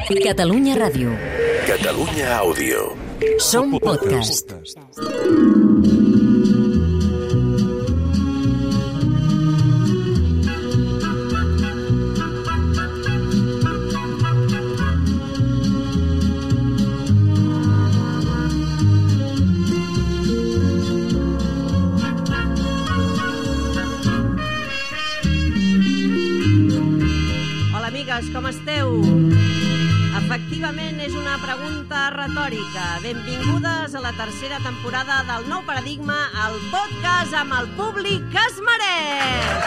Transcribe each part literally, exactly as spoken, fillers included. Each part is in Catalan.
Catalunya Ràdio. Catalunya Àudio. Som podcast. Com esteu? Efectivament, és una pregunta retòrica. Benvingudes a la tercera temporada del Nou Paradigma, el podcast amb el públic que es mereix.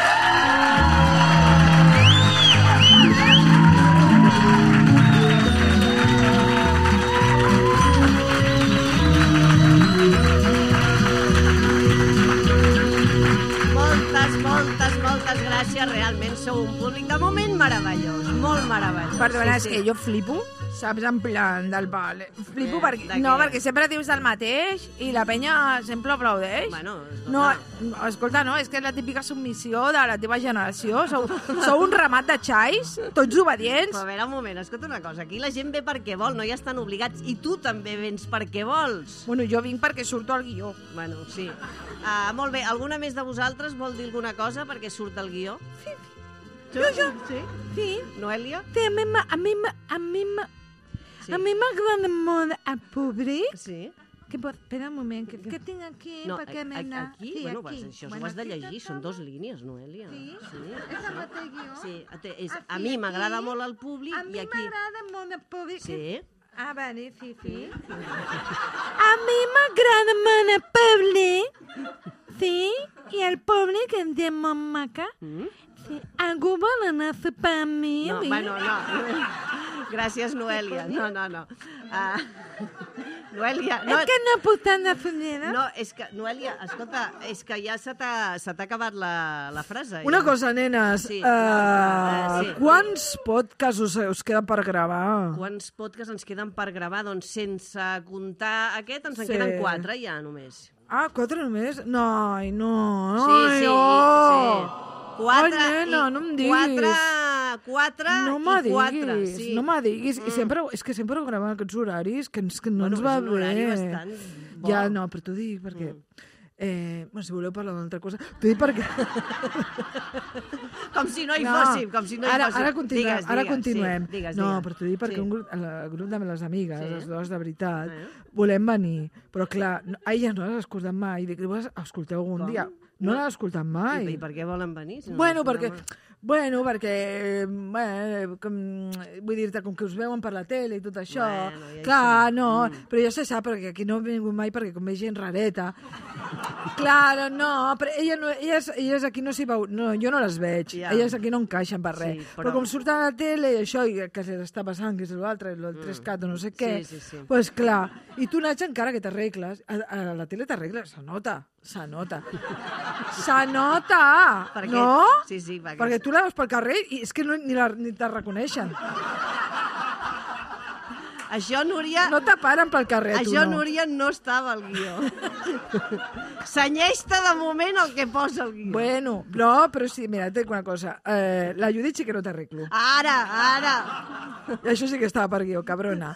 Moltes, moltes, moltes gràcies. Realment sou un públic de moment meravellós. Molt meravellós. Perdona, sí, és sí. que jo flipo, saps, en plan del vale. Flipo Eh, perquè... de No, què? perquè sempre dius el mateix i la penya sempre aplaudeix. Bueno, No, escolta. escolta, no, és que és la típica submissió de la teva generació. Sou, sou un ramat de xais, tots obedients. Però a veure, un moment, escolta una cosa. Aquí la gent ve perquè vol, no hi estan obligats. I tu també vens perquè vols. Bueno, jo vinc perquè surto al guió. Bueno, sí. Uh, molt bé, alguna més de vosaltres vol dir alguna cosa perquè surt el guió? Sí. Jo, jo. Sí? Sí, Noèlia? sí, a mi m'a- a mi m'a- a mi m'a- Sí. a mi m'agrada molt el públic. Sí? Que pot... Espera un moment, que, que tinc aquí No, perquè a- m'he a- anat. aquí? Sí, Bueno, aquí. pues això Bueno, ho has de aquí llegir, tot són el- dos línies, Noèlia. Sí? Sí, És el mateix guió? sí. Té- és, Aquí, a mi m'agrada aquí. molt el públic A mi i aquí... m'agrada molt el públic. Sí? Ah, vale, sí, sí. A mi m'agrada molt el públic. Sí, i el públic em diu molt maca. Mm? Sí. Algú vol anar a sopar amb mi? No, bueno, no. Gràcies, Noèlia. No, no, no. Uh, Noèlia... No, És que no puc anar a fumera. no, és que, Noèlia, escolta, és que ja se t'ha se t'ha acabat la, la frase. Una ja. cosa, nenes, Sí. uh, Eh, sí. quants podcasts us, us queden per gravar? Quants podcasts ens queden per gravar? Doncs sense comptar aquest, ens en Sí. queden quatre ja només. Ah, quatre només? No, ai, no. Sí, ai, sí, oh. sí. Quatre Ai, nena, i- no em diguis. Quatre, quatre No i me quatre. diguis, Sí. no me diguis. Mm. I sempre, és que sempre ho gravem en aquests horaris que, ens, que no Bueno, ens va és un horari bé. bastant bo. Ja, no, però t'ho dic perquè... Mm. Eh, bueno, si voleu parlar d'una altra cosa, t'ho dic perquè... Com si no hi No. fóssim, com si no hi ara, fóssim. Ara continuem. Digues, ara digues, continuem. Sí, digues, no, digues. però t'ho dic perquè Sí. un grup, el grup de les amigues, Sí. les dues de veritat, Eh? volem venir. Però clar, no, a elles no les escoltem mai. Dic, "Vols- escolteu algun Com? dia. No No. les escoltem mai. I, I per què volen venir? Si no Bueno, les perquè... programes? Bueno, perquè... Bueno, com, vull dir-te, com que us veuen per la tele i tot això... Bueno, ja hi clar, som. no, Mm. però ja se sap, perquè aquí no he vingut mai, perquè com ve gent rareta... Clar, no, però elles, no, elles, elles aquí no s'hi veu... No, jo no les veig. Ja. Elles aquí no encaixen per res. Sí, però... però- però com surten a la tele i això, i que se està passant, que és l'altre, el Mm. tres cat o no sé què... Sí, sí, sí. pues clar, i tu, Natxa, encara que t'arregles, a, a la tele t'arregles, se nota, se nota. Se nota! Per què? No? Sí, sí, perquè- Perquè tu la veus pel carrer i és que no, ni, la, ni te reconeixen. Això, Núria... No te paren pel carrer, tu Això, no. Núria, no estava al guió. Senyeix-te de moment el que posa al guió. Bueno, no, però sí, mira, et dic una cosa. Eh, la Judit sí que no t'arreglo. Ara, ara. I això sí que estava per guió, cabrona.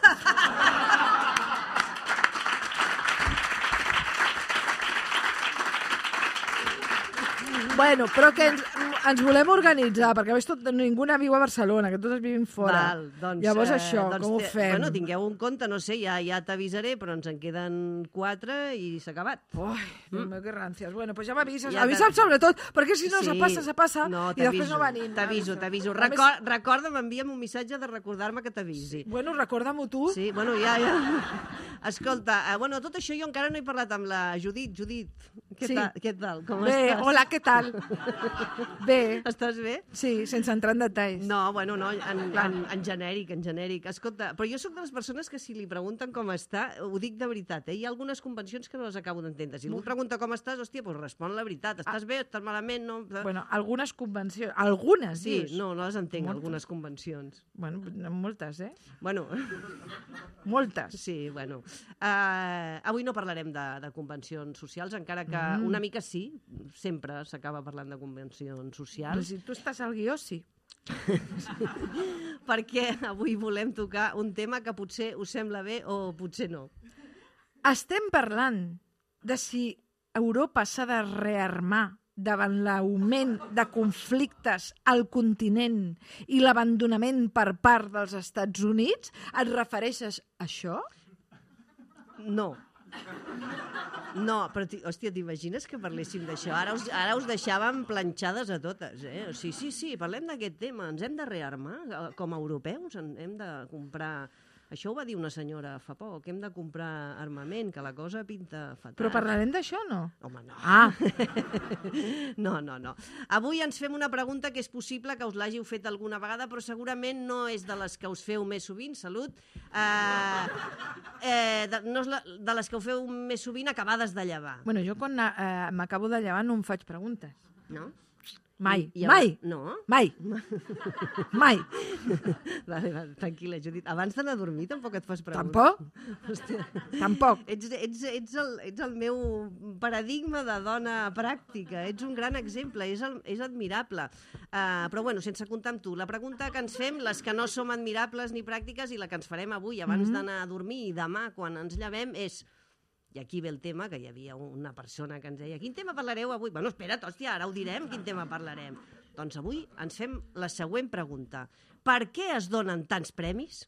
Bueno, però que ens, ens volem organitzar, perquè a veure, tot, ningú no viu a Barcelona, que totes vivim fora. Val, doncs, Llavors eh, això, doncs com ho té- fem? Bueno, tingueu un compte, no sé, ja, ja t'avisaré, però ens en queden quatre i s'ha acabat. Ui, Déu meu, que ràncies. Bueno, doncs ja m'avises. Ja Avisa'm t'aviso. sobretot, perquè si no, se passa, se passa, no, i després t'aviso, no venim. T'aviso, Avisa. t'aviso. A més- Recor recorda'm, envia'm un missatge de recordar-me que t'avisi. Bueno, recorda-m'ho tu. Sí, bueno, ja, ja. Escolta, eh, bueno, tot això jo encara no he parlat amb la Judit. Judit, què, Sí. tal, què tal? Com Bé, estàs? hola, què tal? Bé, Estàs bé? sí, sense entrar en detalls. No, bueno, no, en, en, en genèric, en genèric. Escolta, però jo sóc de les persones que si li pregunten com està, ho dic de veritat, eh? Hi ha algunes convencions que no les acabo d'entendre. Si algú pregunta com estàs, hòstia, doncs respon la veritat. Estàs bé, estàs malament, no? Bueno, algunes convencions, algunes, Sí, dius? no, no les entenc, Moltes. algunes convencions. Bueno, moltes, eh? Bueno, Moltes. sí, bueno. Uh, avui no parlarem de, de convencions socials, encara que mm. una mica sí, sempre s'acaba parlant de convencions Però socials. si tu estàs al guió, sí. perquè avui volem tocar un tema que potser us sembla bé o potser no. Estem parlant de si Europa s'ha de rearmar davant l'augment de conflictes al continent i l'abandonament per part dels Estats Units. Et refereixes a això? No. No, però, hòstia, t'imagines que parléssim d'això? Ara us, ara us deixàvem planxades a totes, eh? Sí, sí, sí, parlem d'aquest tema. Ens hem de rearmar com a europeus? Hem de comprar... Això ho va dir una senyora fa poc, que hem de comprar armament, que la cosa pinta fatal. Però parlarem d'això o no? Home, no. Ah! No, no, no. Avui ens fem una pregunta que és possible que us l'hàgiu fet alguna vegada, però segurament no és de les que us feu més sovint, salut, eh, eh, de, no és la, de les que ho feu més sovint acabades de llevar. Bueno, jo quan eh, m'acabo de llevar no em faig preguntes. No? Mai, I, i mai, no? mai, mai. Vale, vale, tranquil·la, Judit. Abans d'anar a dormir tampoc et fas preguntes. Tampoc? Hòstia. Tampoc. Ets, ets, ets, el, ets el meu paradigma de dona pràctica. Ets un gran exemple, és, el, és admirable. Uh, però bueno, sense comptar amb tu, la pregunta que ens fem, les que no som admirables ni pràctiques i la que ens farem avui abans mm-hmm. d'anar a dormir i demà quan ens llevem és... I aquí ve el tema, que hi havia una persona que ens deia quin tema parlareu avui? Bueno, espera't, hòstia, ara ho direm, quin tema parlarem. Doncs avui ens fem la següent pregunta. Per què es donen tants premis?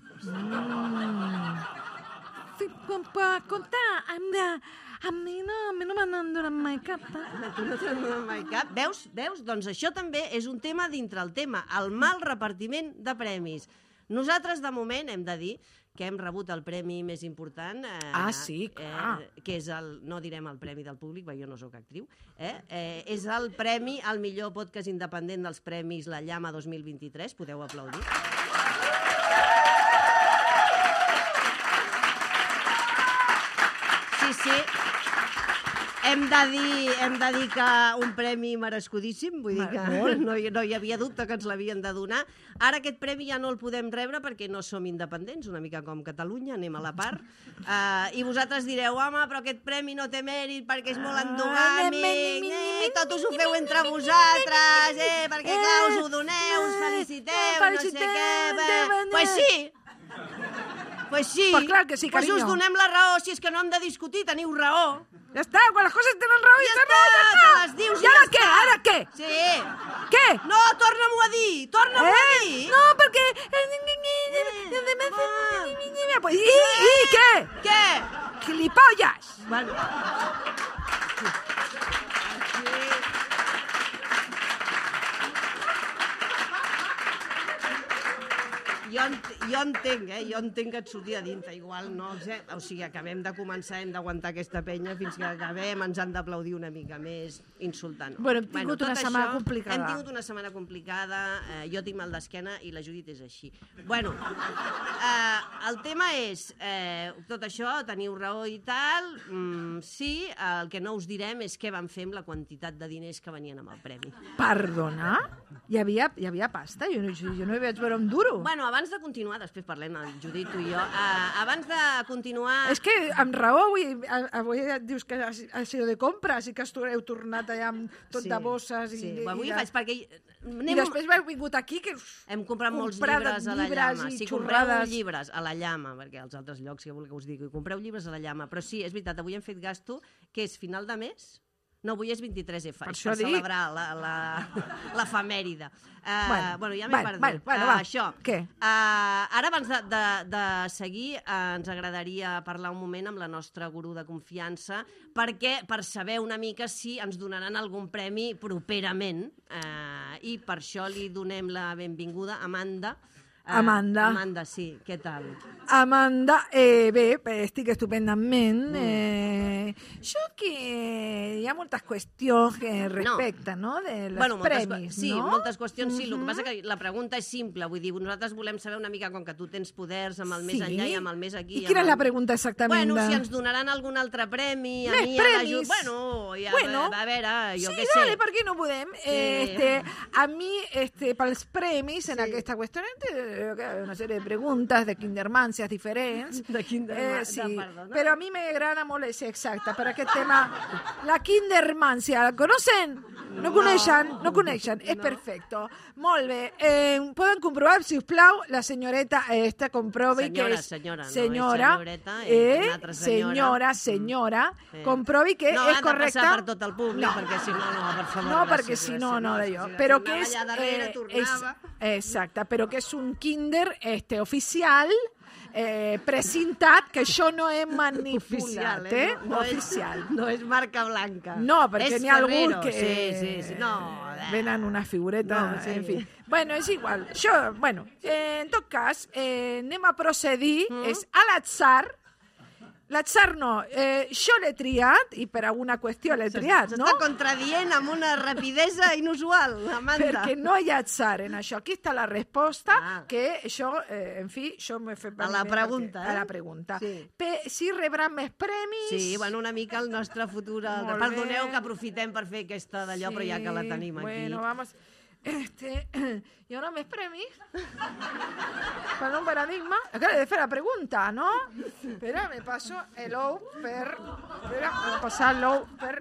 Mm. Sí, per comptar, hem de... A mi no, a mi no m'han donat mai cap. A tu no t'han donat mai cap. Veus? Veus? Doncs això també és un tema dintre el tema, el mal repartiment de premis. Nosaltres, de moment, hem de dir que hem rebut el premi més important. Eh, ah, sí, clar. Eh, que és el, no direm el premi del públic, perquè jo no sóc actriu, eh? Eh, és el premi al millor podcast independent dels premis La Llama dos mil vint-i-tres. Podeu aplaudir. Sí, sí. Hem de dir, hem de dir que un premi merescudíssim, vull dir que no hi, no hi havia dubte que ens l'havien de donar. Ara aquest premi ja no el podem rebre perquè no som independents, una mica com Catalunya, anem a la part. Uh, I vosaltres direu, home, però aquest premi no té mèrit perquè és molt endogàmic, eh, tot us ho feu entre vosaltres, eh, perquè clar, us ho doneu, us feliciteu, no sé què... Doncs pues sí! Pues sí, pues clar que sí, pues carinyo. us donem la raó, si és que no hem de discutir, teniu raó. Ja està, quan les coses tenen raó, ja ja està, no, ja te està. les dius I i ara ja què, està. ara què? Sí. Què? No, torna-m'ho a dir, torna-m'ho eh? a dir. No, perquè... I, i, i què? Què? Gilipolles! Bueno. Jo, jo entenc, eh? Jo entenc que et surti a dintre, igual no, eh? O sigui, acabem de començar, hem d'aguantar aquesta penya fins que acabem, ens han d'aplaudir una mica més, insultant. Bueno, hem tingut bueno, una setmana això, complicada. Hem tingut una setmana complicada, eh, jo tinc mal d'esquena i la Judit és així. Bueno, eh, el tema és, eh, tot això, teniu raó i tal, mm, sí, el que no us direm és què van fer amb la quantitat de diners que venien amb el premi. Perdona? Hi havia, hi havia pasta? Jo no, jo no hi vaig veure un duro. Bueno, abans de continuar, després parlem, el Judit, tu i jo, uh, abans de continuar... És que, amb raó, avui, avui dius que ha, ha sido de compres i que heu tornat allà amb tot Sí, de bosses. I, sí. i, Avui i, faig perquè... I després heu vingut aquí que... Hem comprat molts comprat llibres a la llibres Llama. i Si compreu xorrades. llibres a la Llama, perquè als altres llocs, si voleu que us digui, compreu llibres a la Llama. Però sí, és veritat, avui hem fet gasto, que és final de mes... No, avui és vint-i-tres F, per, per celebrar la, la, l'efemèride. Uh, bueno, bueno, ja m'he bueno, perdut. Bueno, bueno, uh, va. Això. Què? Uh, ara, abans de, de, de seguir, uh, ens agradaria parlar un moment amb la nostra gurú de confiança perquè per saber una mica si ens donaran algun premi properament. Uh, I per això li donem la benvinguda a Amanda. Uh, Amanda. Amanda, sí. Què tal? Amanda, eh, bé, estic estupendament. Eh, jo que hi ha moltes qüestions que respecte, no?, de les bueno, moltes, premis, sí, no? moltes qüestions, sí. Mm-hmm. El que passa que la pregunta és simple, vull dir, nosaltres volem saber una mica, com que tu tens poders amb el Sí? més enllà i amb el més aquí... I quina amb és la el... pregunta exactament? Bueno, de... si ens donaran algun altre premi, a Més mi, a la premis. Ju... Bueno, ja, Bueno, a veure, jo sí, què sé. dale, per què no podem? Sí. Eh, este, a mi, este, pels premis, en Sí. aquesta qüestió, eh, una serie de preguntes de kindermàncies diferents. De kindermància, eh, sí. perdona. Però a mi m'agrada molt, sí, exacte, per aquest tema. La kindermància, la coneixen? No coneixen? No coneixen, és perfecto. Molt bé. Eh, poden comprovar, si us plau, la senyoreta esta comprovi Senyora, que és... senyora, no és senyora, senyoreta, és eh, una altra senyora. senyora, senyora, Sí. comprovi que no, és ha de correcta. passar per tot el públic, No. perquè si no, no, per favor. No, gràcies, perquè si no, gràcies, no, gràcies, d'allò. gràcies. Però que Anava és... allà darrere, eh, tornava. és exacte, però que és un kinder este, oficial, eh, precintat, que això no és manipulat, Oficial, eh? eh? No, no, Oficial. És, no és marca blanca. No, perquè és n'hi ha Ferrero. algú que... Sí, sí, sí. No, eh. Venen una figureta, No, sí. en fi. Bueno, és igual. Jo, bueno, eh, en tot cas, eh, anem a procedir, Mm. és a l'atzar. L'atzar no, eh, jo l'he triat, i per alguna qüestió l'he triat, no? S'està contradient amb una rapidesa inusual, Amanda. Perquè no hi ha atzar en això. Aquí està la resposta, Ah. que jo, eh, en fi, jo m'he fet... A la perquè- pregunta, eh? A la pregunta. Sí. Pe si rebran més premis... Sí, bueno, una mica el nostre futur... Molt Perdoneu bé. que aprofitem per fer aquesta d'allò, però ja que la tenim aquí. Bueno, vamos... Este, ¿y ahora me premis? Para un paradigma. Acá le de fer la pregunta, ¿no? Espera, me paso el ou per... Espera, voy a pasar el ou per...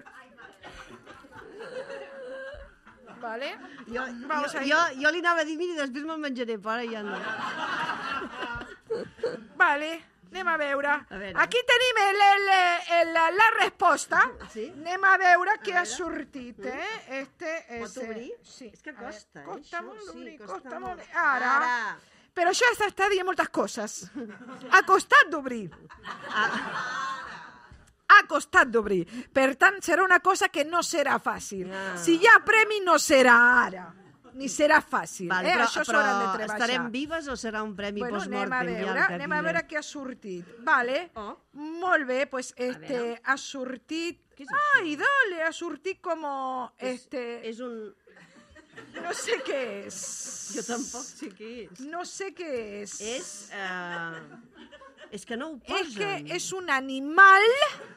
Vale. Jo, Vamos jo, a ir. jo, jo li anava a dir, mira, després me'l menjaré, però ara ja no. Vale, anem a veure. A veure. Aquí tenim el, el, el, la, la resposta. Sí? Anem a veure què ha sortit, eh? Este és... Pot obrir? Sí. És que costa, eh, Costa això, molt sí, obrir, costa costa molt. molt. Ara. Ara. Però això està dient moltes coses. Ha costat d'obrir. Ha costat d'obrir. Per tant, serà una cosa que no serà fàcil. Ah. Si hi ha premi, no serà ara. Ni serà fàcil. Vale, eh? però, Això però s'hauran de treballar. estarem vives o serà un premi Bueno, anem a post-mortem? ja veure, el que anem a diré? veure què ha sortit. Vale. Oh. Molt bé, pues este veure. ha sortit... Què és això? Ai, dale, ha sortit com... Este... És un... No sé què és. Jo tampoc sé què és. No sé què és. És... Uh... És que no ho posen. És que és un animal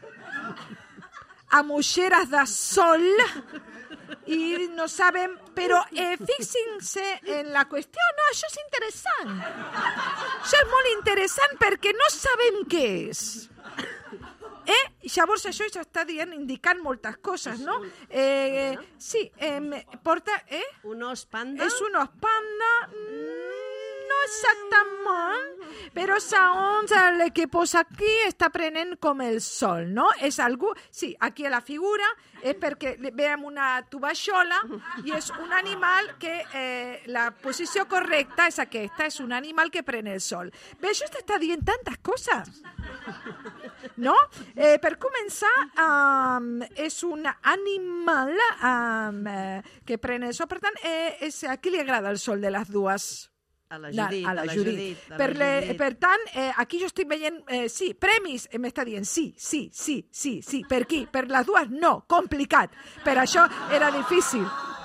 amb ulleres de sol i no sabem, però eh, fixin-se en la qüestió, no, això és interessant. Això és molt interessant perquè no sabem què és. Eh? Llavors això ja està dient, indicant moltes coses, no? Eh, sí, eh, porta... Eh? Un os panda? És un os panda... No exactament, però segons el que posa aquí està prenent com el sol, no? És algú... Sí, aquí a la figura és perquè veiem una tovallola i és un animal que eh, la posició correcta és aquesta, és un animal que pren el sol. Bé, això t'està dient tantes coses, no? Eh, per començar, um, és un animal um, eh, que pren el sol, per tant, eh, és, a qui li agrada el sol de les dues? A la Judit, a la Judit. Per, le, per tant, eh, aquí jo estic veient, eh, sí, premis, eh, m'està dient sí, sí, sí, sí, sí. Per qui? Per les dues? No, complicat. Per això era difícil.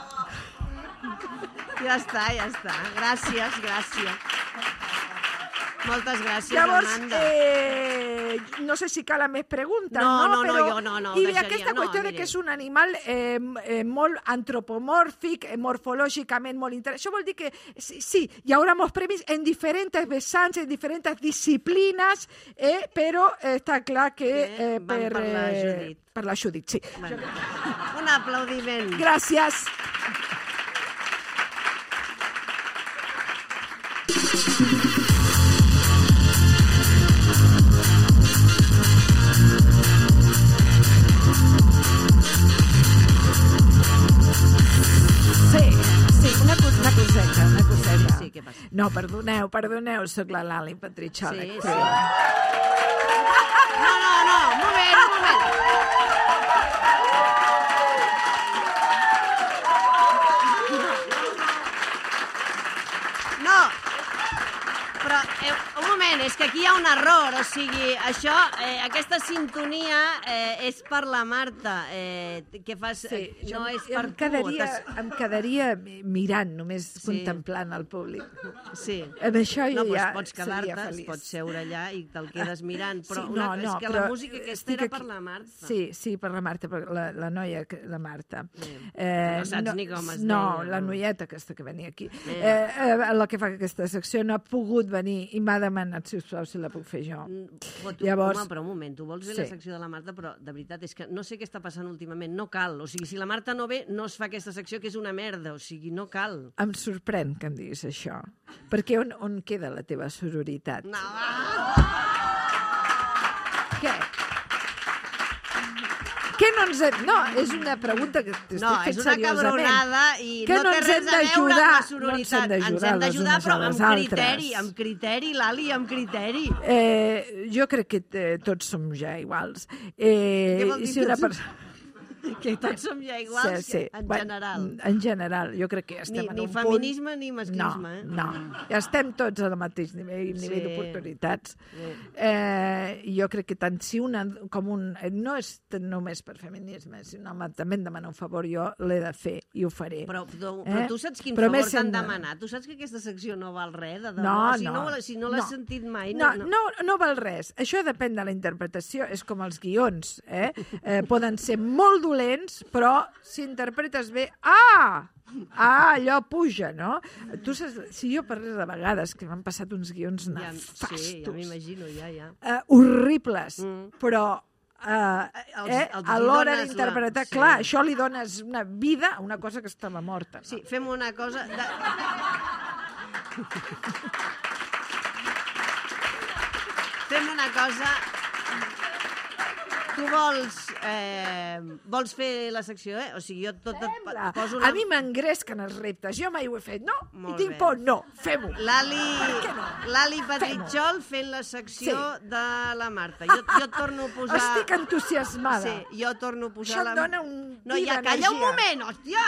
Ja està, ja està. Gràcies, gràcies. Moltes gràcies, Llavors, Amanda. eh, no sé si calen més preguntes, No, no? no, no, Però, jo no, no, I deixaria, aquesta no, qüestió de mire. que és un animal eh, eh, molt antropomòrfic, eh, morfològicament molt interessant. Això vol dir que sí, sí, hi haurà molts premis en diferents vessants, en diferents disciplines, eh, però eh, està clar que Que eh, van per, per la eh, Judit. per la Judit, sí. Bueno, un aplaudiment. Gràcies. Sí, sí, una, cos una coseta, una coseta. Sí, sí, què passa? No, perdoneu, perdoneu, sóc la Lali Petritxol. Sí, sí. No, no, no, un moment, un moment. No. Però però eh, un moment, és que aquí hi ha un error, o sigui, això, eh, aquesta sintonia eh, és per la Marta, eh, que fas, Sí, eh, no és per em quedaria, tu. em quedaria mirant, només Sí. contemplant el públic. Sí. Amb això jo No, doncs ja pots seria quedar-te, feliç. pots seure allà i te'l quedes mirant, però Sí, una, no, no, és que però la música aquesta estic era aquí- per la Marta. Sí, sí, per la Marta, per la, la noia, que- la Marta. Eh, no saps ni com es No, deia, la no? noieta aquesta que venia aquí. Eh. Eh, eh, la que fa aquesta secció no ha pogut venir i m'ha demanat, sisplau, si la puc fer jo. Però tu, Llavors- home, però un moment, tu vols fer Sí. la secció de la Marta, però de veritat és que no sé què està passant últimament, no cal. O sigui, si la Marta no ve, no es fa aquesta secció, que és una merda, o sigui, no cal. Em sorprèn que em diguis això, perquè on, on queda la teva sororitat? No, va! Què? Què no ens hem... No, és una pregunta que t'estic No, fent és una seriosament. cabronada i Que no, no té ens res hem a veure amb d'ajudar, la no ens sororitat. hem d'ajudar Ens hem les d'ajudar, unes però a les amb criteri, altres. amb criteri, Lali, amb criteri. Eh, jo crec que eh, tots som ja iguals. Eh, Què vol dir i si una tots? persona... Que tots som ja iguals, Sí, sí. en Bueno, general. En general, jo crec que ja Ni, estem en ni un feminisme punt... ni No, masclisme. eh? no. Ja estem tots al mateix nivell, nivell Sí. d'oportunitats. Sí. Eh, jo crec que tant si una com un... No és només per feminisme, sinó home, també em demana un favor, jo l'he de fer i ho faré. Però, però, però Eh? tu saps quin Però favor més t'han sent- demanat? Tu saps que aquesta secció no val res, de debò? No, si no. no, si no l'has sentit mai... No, no, no val res. Això depèn de la interpretació. És com els guions, eh? eh poden ser molt dolents, però si interpretes bé... Ah! Ah, allò puja, no? Tu saps, si jo parlés de vegades que m'han passat uns guions Ja, nefastos, sí, ja m'imagino, ja, ja. eh, horribles, Mm. però eh, Els- eh, els a hi l'hora dones d'interpretar, la- sí. clar, això li dones una vida a una cosa que estava morta. No? Sí, fem una cosa... De... Fem una cosa... Tu vols, eh, vols fer la secció, eh? O sigui, jo tot et Sembla. poso A una... mi m'engresquen els reptes. Jo mai ho he fet. No, Molt i tinc bé. por. No, fem-ho. L'Ali què no? L'Ali Petritxol fent la secció Sí. de la Marta. Jo, jo et torno a posar... Estic entusiasmada. Sí, jo torno a posar Això em la... dona un No, tip ja, calla un d'energia. moment, hòstia!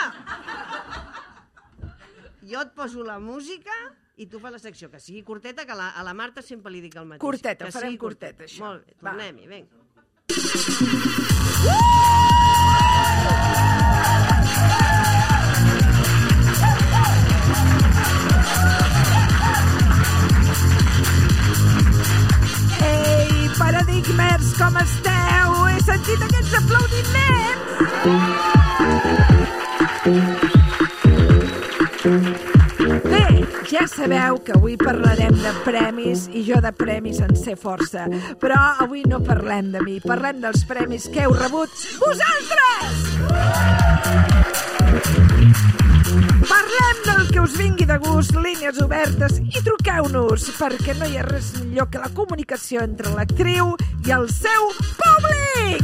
Jo et poso la música i tu fas la secció, que sigui curteta, que a la, a la Marta sempre li dic el mateix. Curteta, que ho farem sigui curteta, això. Molt bé, Va. tornem-hi, vinga. Ei, paradigmers, com esteu? He sentit aquests aplaudiments! Bé, ja sabeu que avui parlarem de premis i jo de premis en sé força. Però avui no parlem de mi, parlem dels premis que heu rebut vosaltres! Parlem del que us vingui de gust, línies obertes, i truqueu-nos, perquè no hi ha res millor que la comunicació entre l'actriu i el seu públic!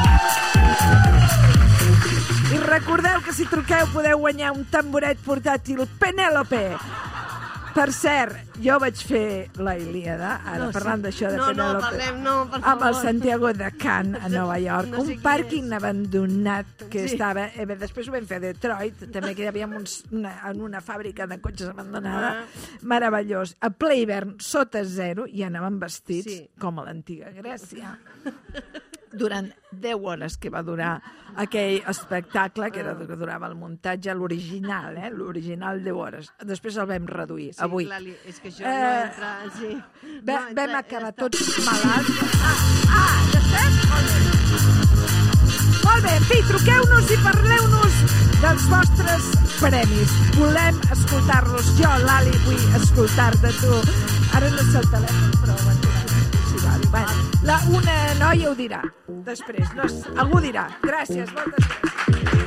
I recordeu que si truqueu podeu guanyar un tamboret portàtil Penélope. Per cert, jo vaig fer la Ilíada, ara No, sí. parlant d'això de No, no, Penélope. parlem, no, per Amb el favor. Santiago de Can, a Nova York. No sé un qui pàrquing és. abandonat que Sí. estava... Eh, bé, després ho vam fer a Detroit, també que hi havia uns, una, en una fàbrica de cotxes abandonada. Meravellós. A ple hivern, sota zero, i anàvem vestits Sí. com a l'antiga Grècia. Durant deu hores que va durar aquell espectacle, que era el que durava el muntatge, l'original, eh? L'original deu hores. Després el vam reduir, Sí, avui. Lali, és que això Eh, no entra... Sí. Va, No entra- vam acabar està- tots malalts. Ah, ah, ja estem? Molt bé. Molt bé, en fi, truqueu-nos i parleu-nos dels vostres premis. Volem escoltar-los. Jo, Lali, vull escoltar-te tu. Ara no sé el telèfon, però ho entrarà. Sí, vale. Bueno, la, una noia ho dirà. Després, no, s- algú dirà. Gràcies, moltes gràcies.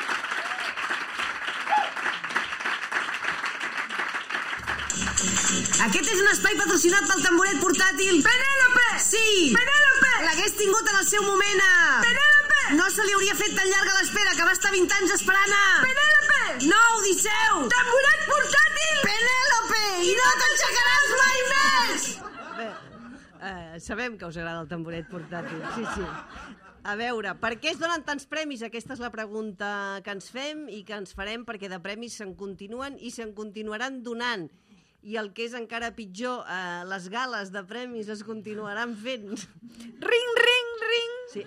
Aquest és un espai patrocinat pel tamboret portàtil Penélope! Sí! Penélope! L'hagués tingut en el seu moment a... Penélope! No se li hauria fet tan llarga l'espera, que va estar vint anys esperant a... Penélope! No, Odisseu! Tamboret portàtil! Penélope! I no t'aixecaràs mai més! Bé, eh, sabem que us agrada el tamboret portàtil, sí, sí. A veure, per què es donen tants premis? Aquesta és la pregunta que ens fem i que ens farem, perquè de premis se'n continuen i se'n continuaran donant. I el que és encara pitjor, eh, les gales de premis es continuaran fent. Ring, ring, ring. Sí.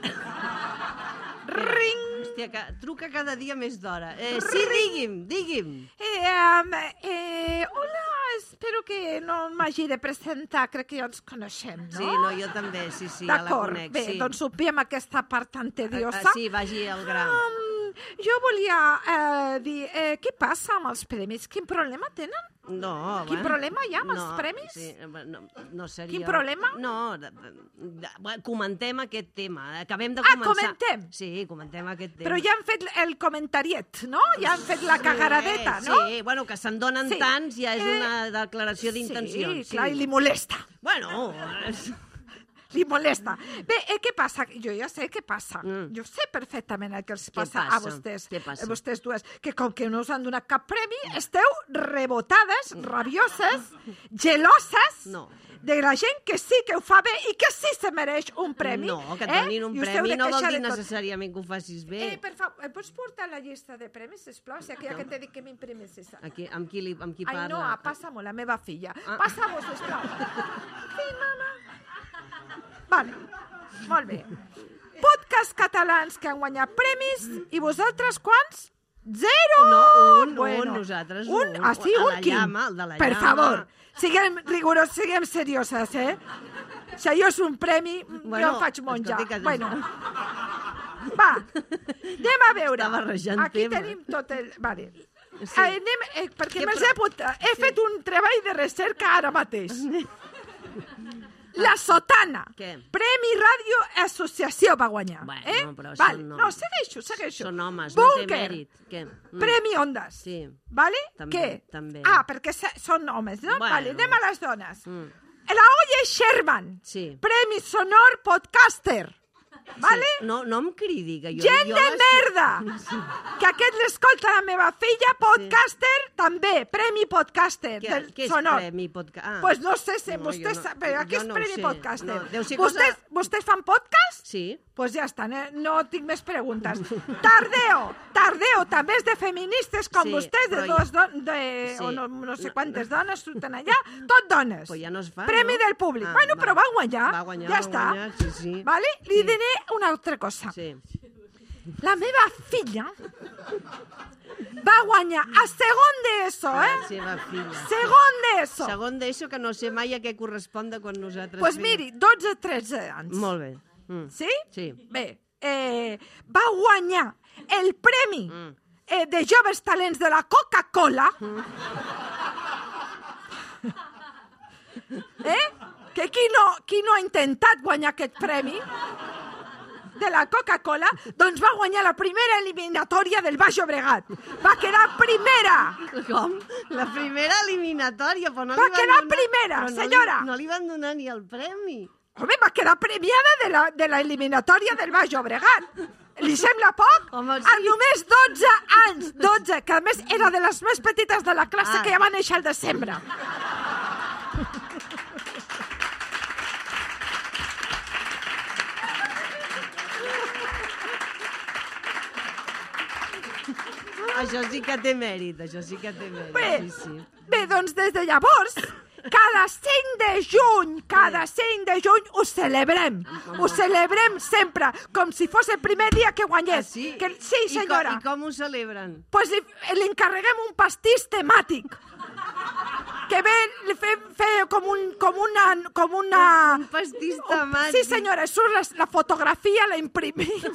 Ring. Hòstia, que truca cada dia més d'hora. Eh, sí, digui'm, digui'm. Eh, um, eh, hola, espero que no m'hagi de presentar, crec que ja ens coneixem, no? Sí, no, jo també, sí, sí, ja la D'acord, conec. bé, sí. doncs obviem aquesta part tan tediosa. Ah, sí, vagi al gra. Um, jo volia eh, dir, eh, què passa amb els premis? Quin problema tenen? No, Quin bueno, problema hi ha amb no, els premis? Sí, no, no seria... Quin problema? No, de, de, de, comentem aquest tema. Acabem de Ah, començar. comentem? Sí, comentem aquest tema. Però ja han fet el comentariet, no? Ja han fet la cagaradeta, sí, no? Sí, bueno, que se'n donen Sí. tants ja és Eh, una declaració d'intencions. Sí, clar, i li molesta. Bueno, Li molesta. Bé, eh, què passa? Jo ja sé què passa. Mm. Jo sé perfectament el que els Què passa, a passa? vostès. Què passa? A vostès dues. Que com que no us han donat cap premi, esteu rebotades, rabioses, geloses No. de la gent que sí que ho fa bé i que sí se mereix un premi. no, que et eh? donin un I us heu premi de no vol queixar dir de tot. necessàriament que ho facis bé. Eh, per favor, em pots portar la llista de premis, sisplau? Si aquí ja que t'he dit que m'imprimis esa. Aquí, amb qui, li, amb qui Ai, parla? no, passa-m'ho, la meva filla. Ah. Passa-m'ho, sisplau. Sí, mama. Vale, molt bé. Podcasts catalans que han guanyat premis i vosaltres quants? Zero! No, un, un, nosaltres un. Ah, sí, A un la quin? llama, el de la per llama. favor, siguem rigorós, siguem serioses, eh? Si allò és un premi, Bueno, jo em faig monja. escolti, que- Bueno, va, anem a veure. Està barrejant Aquí temes. tenim tot el... Vale. Sí. Sí. Anem, eh, perquè Què me'ls pro- he apuntat. He fet un treball de recerca ara mateix. La Sotana. Què? Premi Ràdio Associació va guanyar. Bueno, eh? però Val, són no, homes. segueixo, segueixo. Són homes, no té Bunker. mèrit. Què? Mm. Premi Ondas. Sí. Vale? També, Què? també. Ah, perquè se- són homes, no? Bueno. Vale, anem a les dones. Mm. La Oye Sherman. Sí. Premi Sonor Podcaster. Vale? Sí. No, no em cridi, que jo... Gent jo de la- merda! Que aquest l'escolta la meva filla, podcaster, també, premi podcaster Què, del què és sonor. premi podcast? Ah. Pues no sé si No, vostès... jo no- saben, què jo és no ho premi sé. podcaster? No, deu ser vostès, cosa- vostès fan podcast? Sí. Pues ja està, eh? No tinc més preguntes. Tardeo, Tardeo, també és de feministes com Sí, vostès, de però dos ja- dones, de, Sí. o no, no sé quantes dones surten allà, tot dones. Però ja no es fa, Premi no? del públic. Ah, bueno, va. però va guanyar. Va guanyar, ja va està. guanyar, sí, sí. Vale? Li Sí. diré una altra cosa. Sí. La meva filla va guanyar a segon d'ESO, La eh? seva filla. Segon d'ESO. Segon d'ESO, que no sé mai a què correspon de quan nosaltres... Doncs pues fem. miri, dotze tretze anys. Molt bé. Mm. Sí? Sí. Bé, eh, va guanyar el premi Mm. eh, de joves talents de la Coca-Cola. Eh? Que qui no, qui no ha intentat guanyar aquest premi de la Coca-Cola, doncs va guanyar la primera eliminatòria del Baix Llobregat. Va quedar primera. Com? La primera eliminatòria, però no Va li van quedar donar... primera, però no senyora. Li, no li van donar ni el premi. Home, va quedar premiada de la, de la eliminatòria del Baix Llobregat. Li sembla poc? Home, sí. A només dotze anys, dotze, que a més era de les més petites de la classe Ah. que ja va néixer al desembre. Això sí que té mèrit, això sí que té mèrit. Bé, Sí, sí. bé, doncs des de llavors, cada cinc de juny, cada cinc de juny ho celebrem. Ho celebrem sempre, com si fos el primer dia que Ah, guanyés. sí? Que, sí, senyora. I com, I com ho celebren? Pues li, li encarreguem un pastís temàtic que ve, li fe, fe com, un, com una... Com una Un pastís temàtic. Sí, senyora, surt la, la fotografia, la imprimim.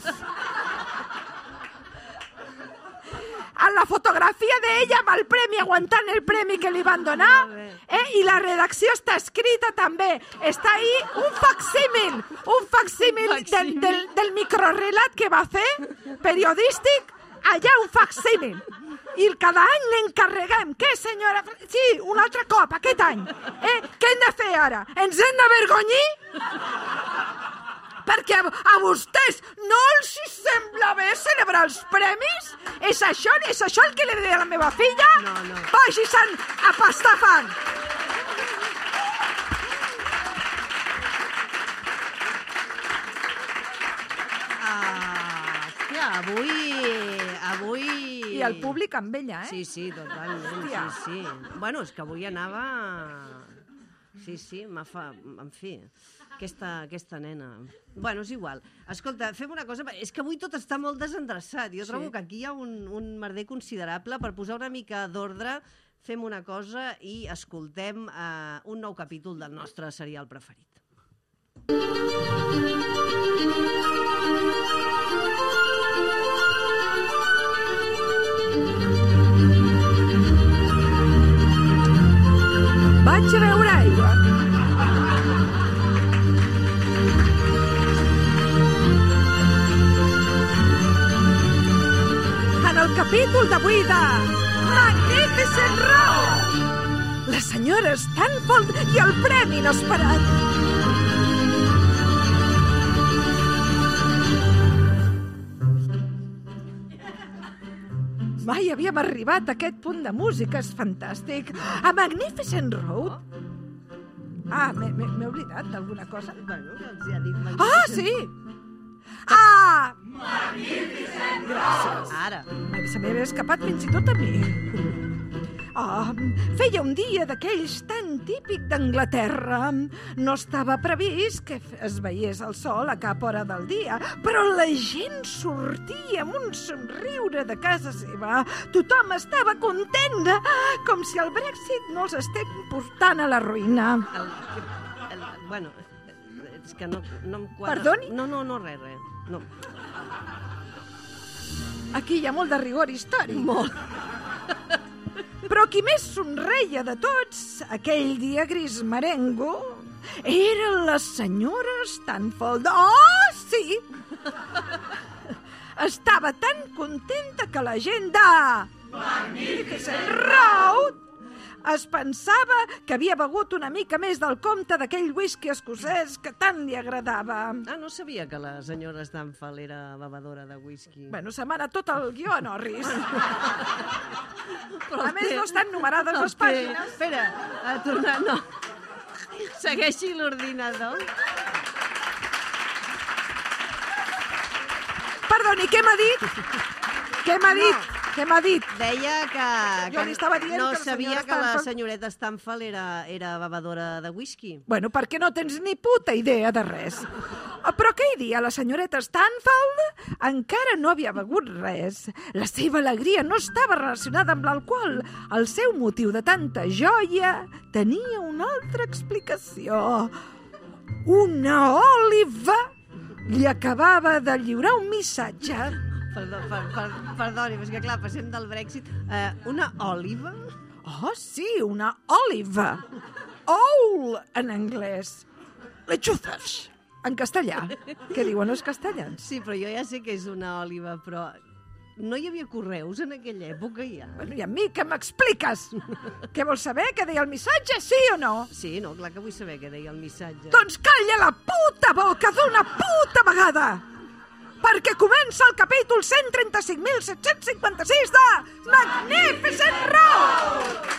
A la fotografia d'ella amb el premi, aguantant el premi que li van donar, Molt bé. eh? I la redacció està escrita també. Està ahí un facsímil, un facsímil del, Facsímil. del, del microrelat que va fer, periodístic, allà un facsímil. I cada any l'encarreguem. Què, senyora? Sí, un altre cop, aquest any. Eh? Què hem de fer ara? Ens hem d'avergonyir? Perquè a, a vostès no els hi sembla bé celebrar els premis? És això, és això el que li deia a la meva filla? No, no. Vagi-se'n a pastar fang. Ah, hòstia, avui... Avui... I el públic amb ella, eh? Sí, sí, totalment, Hòstia. sí, sí. Bueno, és que avui anava... Sí, sí, m'ha fa... En fi, aquesta, aquesta nena... Bueno, és igual. Escolta, fem una cosa... És que avui tot està molt desendreçat. Jo trobo que aquí hi ha un, un merder considerable. Per posar una mica d'ordre, fem una cosa i escoltem uh, un nou capítol del nostre serial preferit. Vaig a beure aigua. En el capítol d'avui de Magnificent Row, la senyora Stanfold i el premi inesperat. Mai havíem arribat a aquest punt de música, és fantàstic. A Magnificent Road... Ah, m'he oblidat d'alguna cosa? Bueno, que els hi ha dit Magnificent. Ah, sí! Ah! Magnificent Road! Gràcies. Ara. Se m'havia escapat fins i tot a mi. Oh, feia un dia d'aquells tan típic d'Anglaterra. No estava previst que es veiés el sol a cap hora del dia, però la gent sortia amb un somriure de casa seva. Tothom estava content, com si el Brexit no els estés portant a la ruïna. El, el, bueno, és que no, no em quadra... Perdoni? No, no, no, res, res. No. Aquí hi ha molt de rigor històric. Molt. Però qui més somreia de tots, aquell dia gris merengo, era la senyora Stanfold. Oh, sí! Estava tan contenta que la gent de Magnificent Road es pensava que havia begut una mica més del compte d'aquell whisky escocès que tant li agradava. Ah, no sabia que la senyora Stanfold era bevedora de whisky. Bueno, se m'ha anat tot el guió, Norris. A més, no estan numerades les pàgines. Espera, a tornar, no. Segueixi l'ordinador. Perdoni, què m'ha dit? Què m'ha dit? Què m'ha dit? Deia que, Jo li estava dient no que la sabia senyora que la Stanfold- senyoreta Stanfold era, era bevedora de whisky. Bueno, perquè no tens ni puta idea de res. Però aquell dia la senyoreta Stanfold encara no havia begut res. La seva alegria no estava relacionada amb l'alcohol. El seu motiu de tanta joia tenia una altra explicació. Una òliva li acabava de lliurar un missatge. Perdó, per, per, perdoni, és que clar, passem del Brexit. Uh, una òliva? Oh, sí, una òliva. Owl, en anglès. Lechuzas, en castellà. Què diuen els castellans? Sí, però jo ja sé que és una òliva, però no hi havia correus en aquella època ja. Bueno, i a mi què m'expliques? Què vols saber? Què deia el missatge, sí o no? Sí, no, clar que vull saber què deia el missatge. Doncs calla la puta boca d'una puta vegada! Perquè comença el capítol cent trenta-cinc mil set-cents cinquanta-sis de Magnificent Row!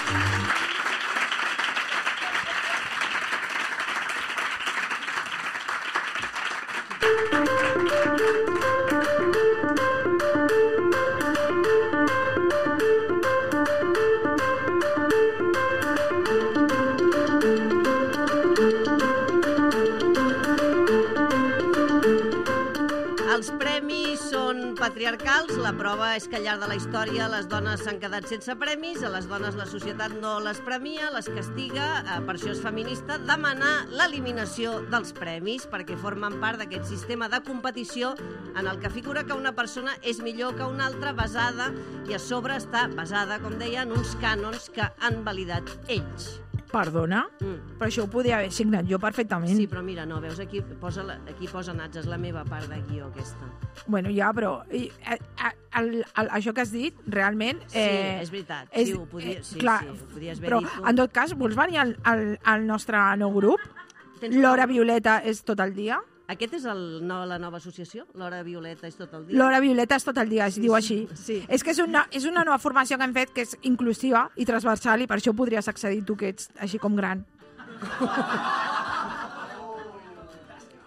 Els premis són patriarcals, la prova és que al llarg de la història les dones s'han quedat sense premis, a les dones la societat no les premia, les castiga, eh, per això és feminista, demanar l'eliminació dels premis, perquè formen part d'aquest sistema de competició en el que figura que una persona és millor que una altra basada, i a sobre està basada, com deia, en uns cànons que han validat ells. Perdona? Mm. Però això ho podia haver signat jo perfectament. Sí, però mira, no, veus, aquí posa, la, aquí posa natges, la meva part de guió, aquesta. Bueno, ja, però i, a, a, el, el, això que has dit, realment... Sí, eh, és veritat. És, Sí, ho podia, sí, clar, sí, ho podies haver però, dit tu. en tot cas, vols venir al, al, al nostre nou grup? Tens L'Hora raó. Violeta és tot el dia? Aquest és el, no, la nova associació? L'Hora Violeta és tot el dia? L'Hora Violeta és tot el dia, es diu així. sí. És que és una, és una nova formació que hem fet que és inclusiva i transversal, i per això podries accedir tu, que ets així com gran.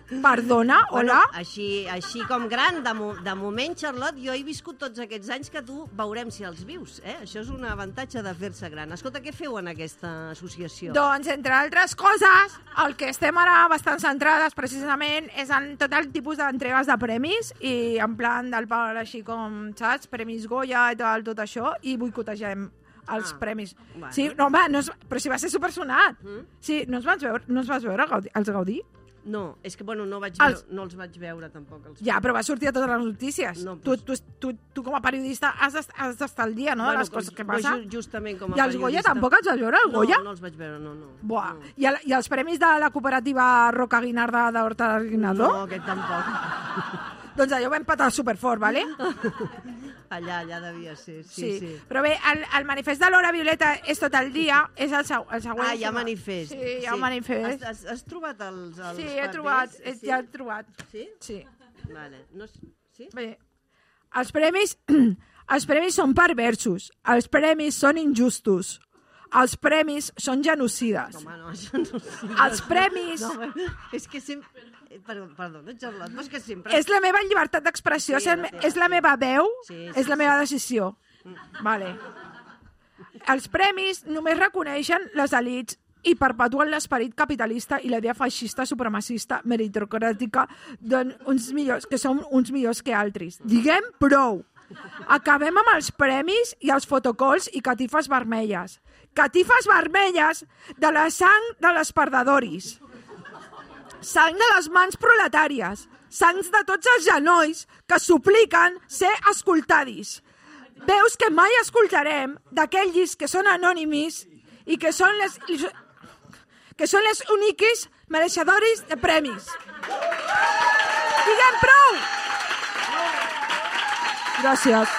Perdona, hola? Bueno, així, així com gran, de, mo de moment, Charlotte, jo he viscut tots aquests anys que tu veurem si els vius. Eh? Això és un avantatge de fer-se gran. Escolta, què feu en aquesta associació? Doncs, entre altres coses, el que estem ara bastant centrades, precisament, és en tot el tipus d'entregues de premis i en plan del pal, així com, saps, Premis Goya i tal, tot això, i boicotegem els ah, premis. Bueno. Sí, no, home, no es, però si va ser supersonat. Mm? Sí, no els vas veure, no els vas veure Gaudí, els Gaudí? No, és que, bueno, no, vaig els... veure, no els vaig veure, tampoc. Els... Ja, però va sortir a totes les notícies. No, pues... tu, tu, tu, tu, com a periodista, has d'estar al dia, no?, bueno, de les coses que passen. Justament com a I els Goya tampoc els vas veure, el Goya? No, no els vaig veure, no, no. Buah. No. I, el, I els premis de la cooperativa Roca Guinarda d'Horta Guinardó? No, aquest tampoc. Doncs allò va empatar superfort, vale? Allà, allà devia ser, sí, sí. sí. Però bé, el, el manifest de l'Hora Violeta és tot el dia, és el, seg el següent. Ah, hi ha manifest. Sí, hi ha sí. manifest. Has, has, has trobat els, els sí, papers? he trobat, Sí, ja he trobat. Sí? Sí. Vale. No, sí? Bé, els premis, els premis són perversos, els premis són injustos, els premis són genocides. Home, no, genocides. Els premis... No, és que sempre... Perdó, perdona, Charlotte, però és que sempre... És la meva llibertat d'expressió, sí, és, és la meva veu, sí, sí, és la sí. meva decisió. Mm. Vale. Els premis només reconeixen les elits i perpetuen l'esperit capitalista i la idea feixista, supremacista, meritocràtica d'uns millors, que són uns millors que altres. Diguem prou! Acabem amb els premis i els fotocols i catifes vermelles. Catifes vermelles de la sang de les perdedoris. Sang de les mans proletàries, sangs de tots els genolls que supliquen ser escoltadis. Veus que mai escoltarem d'aquells que són anònims i que són les, que són les úniques mereixedores de premis. Diguem prou! Gràcies.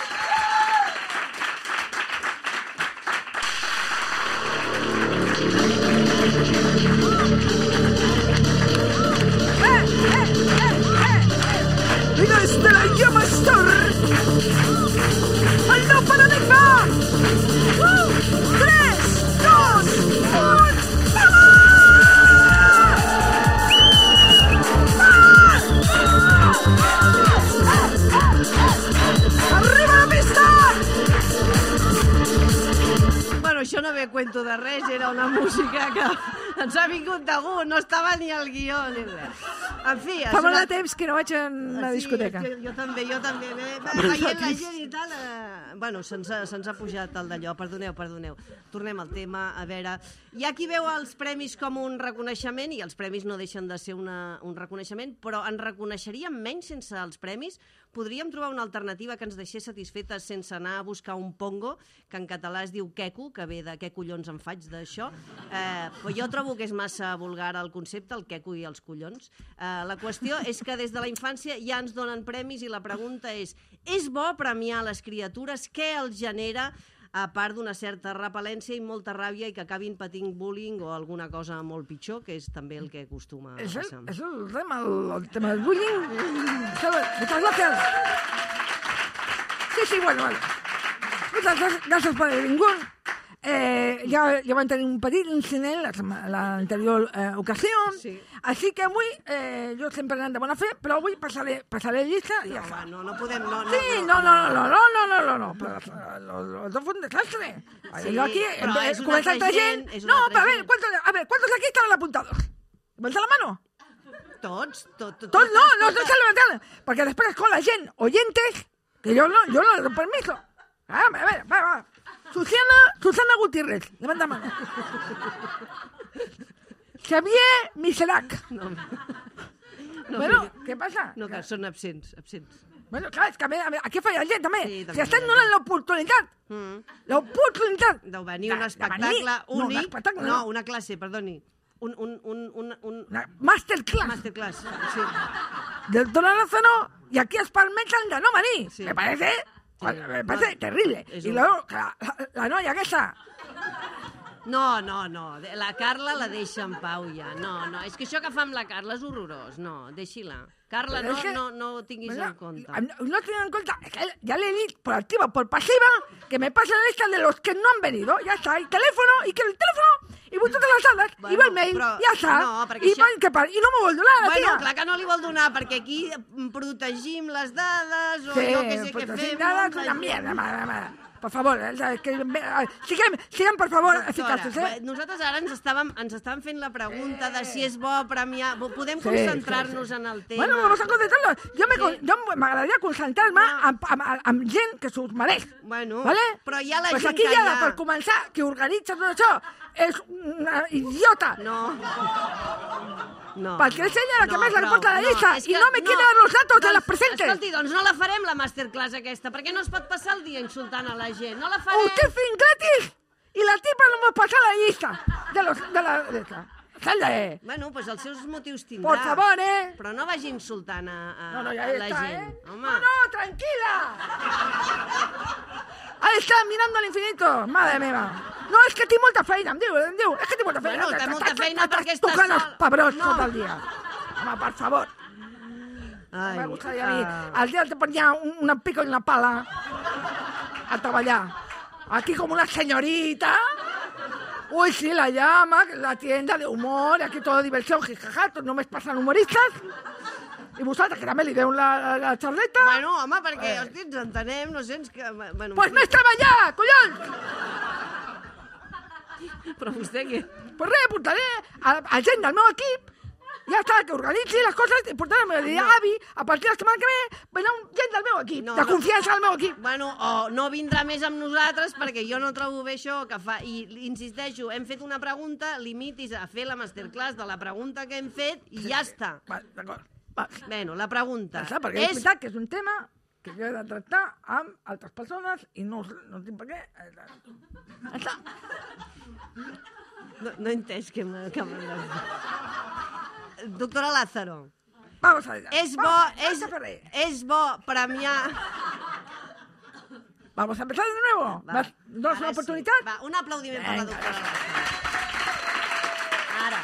I des de la llama star, el nou paradigma! Un, tres, dos, un, arriba la pista! Bueno, això no ve cuento de res, era una música que ens ha vingut de gust, no estava ni al guió ni res. En fi... Fa molt de temps que no vaig a una discoteca. Sí, jo també, jo també. Veient la gent i tal... Eh, bueno, se'ns ha, se ha pujat el d'allò. Perdoneu, perdoneu. Tornem al tema. A veure, hi ha qui veu els premis com un reconeixement i els premis no deixen de ser una, un reconeixement, però en reconeixeríem menys sense els premis? Podríem trobar una alternativa que ens deixés satisfetes sense anar a buscar un pongo, que en català es diu queco, que ve de què collons em faig d'això. Eh, però jo trobo que és massa vulgar el concepte, el queco i els collons. Eh, la qüestió és que des de la infància ja ens donen premis i la pregunta és: és bo premiar les criatures? Què els genera, a part d'una certa repel·lència i molta ràbia i que acabin patint bullying o alguna cosa molt pitjor, que és també el que acostuma a passar? És el, el, tema, el, el tema del bullying. Muchas gracias. Sí, sí, bueno, vale. Muchas gracias por el ningún. Eh, ya, ya van a tener un petit incident la, la anterior eh, ocasión, sí. Así que avui eh, jo sempre anant de bona fe, però avui passaré, passaré llista i no, ja està. No, no podem, no, no. Sí, no, no, no, no, no, no, no, no, però això fue un desastre. Sí, yo aquí, però és una altra altra gent, gent no, però a ver, ¿cuántos, a ver, ¿cuántos aquí están apuntados? ¿Levanta la mano? Tots, tot, tot. Tots no, no, no están levantando, porque después con la gent, oyentes, que yo no, yo no doy permiso. A ver, a ver, va, va. Susana, Susana Gutiérrez, levanta la mano. Xavier Miserac. No, no, bueno, no, què passa? No, que són absents, absents. Bueno, clar, és que a mi, aquí falla gent, també. Sí, si estan donant l'oportunitat, mm. l'oportunitat de venir un espectacle únic, no, un espectacle, no, una classe, perdoni, un... un, un, un, un... Una masterclass. Masterclass, sí. Del Dona Lozano, i aquí es permeten de no venir. Sí. Me parece... Sí. Me parece no, terrible. I luego, la, la, la noia aquesta... No, no, no. La Carla la deixa en pau ja. No, no. És que això que fa amb la Carla és horrorós. No, deixi-la. Carla, no, que, no, no ho tinguis bueno, en compte. No, no tinguis en compte. Es que ya le di por activa, por pasiva, que me pase la lista de los que no han venido. Ya está. El teléfono, y que el teléfono i vull totes les dades, Bueno, i va el mail, però- ja està. no, perquè I, això- va, què, pa- I no m'ho vol donar, la Bueno, tia. clar que no li vol donar, perquè aquí protegim les dades, o Sí, jo què sé pues què así fem... nada, amb es la una gent. mierda, madre, madre. Por favor, eh, que, eh, siguem, siguem, per favor, Doctora, eficaços, eh? bé, nosaltres ara ens estàvem, ens estàvem fent la pregunta de si és bo premiar... Podem Sí, concentrar-nos en el tema? Bueno, vamos a concentrarlo. Jo me Sí. con- jo m'agradaria concentrar-me amb, amb, amb gent que s'ho mereix. Bueno, vale? però hi ha la pues gent aquí que ja, ja- per començar, qui organitza tot això és una idiota. No. No. Perquè és ella la que més la prou. porta la llista és i que no me quiere dar los datos de las presentes. Escolti, doncs no la farem, la masterclass aquesta, perquè no es pot passar el dia insultant a la gent. No la farem. Usted fin gratis y la tipa no me pasa la lista de, los, de la letra. Sale. Bueno, doncs els seus motius tindrà. Por favor, eh. Però no vagi insultant a, a, No, no, ya a la está, gent. ¿eh? Home. No, no, tranquila. Ahí está, mirando al infinito. Madre meva. No, és que tinc molta feina, em diu, em diu. És que tinc molta feina. Bueno, té molta feina perquè estàs estàs tocant els sol. pebrots No. tot el dia. Home, per favor. Ai, Me gustaría a mí. ah. Al día te ponía un, una pico y una pala a trabajar. Aquí como una señorita. Uy, sí, la llama, la tienda de humor, aquí todo diversión, jijaja, només passen humoristes. I vosaltres, que també li deu la, la, la xarleta. Bueno, home, perquè, hosti, ens entenem, no sé, ens que... Bueno, Pues més treballar, collons! Però vostè què? Pues res, portaré a, a gent del meu equip, ja està, que organitzi les coses, i portaré a mi avi, a partir de la setmana que ve, vindrà un gent del meu equip, No, de no. confiança del meu equip. Bueno, o no vindrà més amb nosaltres perquè jo no trobo bé això que fa. I insisteixo, hem fet una pregunta, limitis a fer la masterclass de la pregunta que hem fet i ja està. Va, d'acord. Va. Bueno, la pregunta Ja està, perquè és és... veritat que és un tema que jo he de tractar amb altres persones i no, no tinc per què. Ja està. No, no he entès que m'ha... Que Doctora Lázaro, Vamos a ver. és bo, Vamos, és, no se ferre. és bo premiar... Vamos a empezar de nuevo. Va, ¿Vas- ¿Dos ara una sí. oportunidad? Va, un aplaudiment per la Vinga. doctora Lázaro. Ara.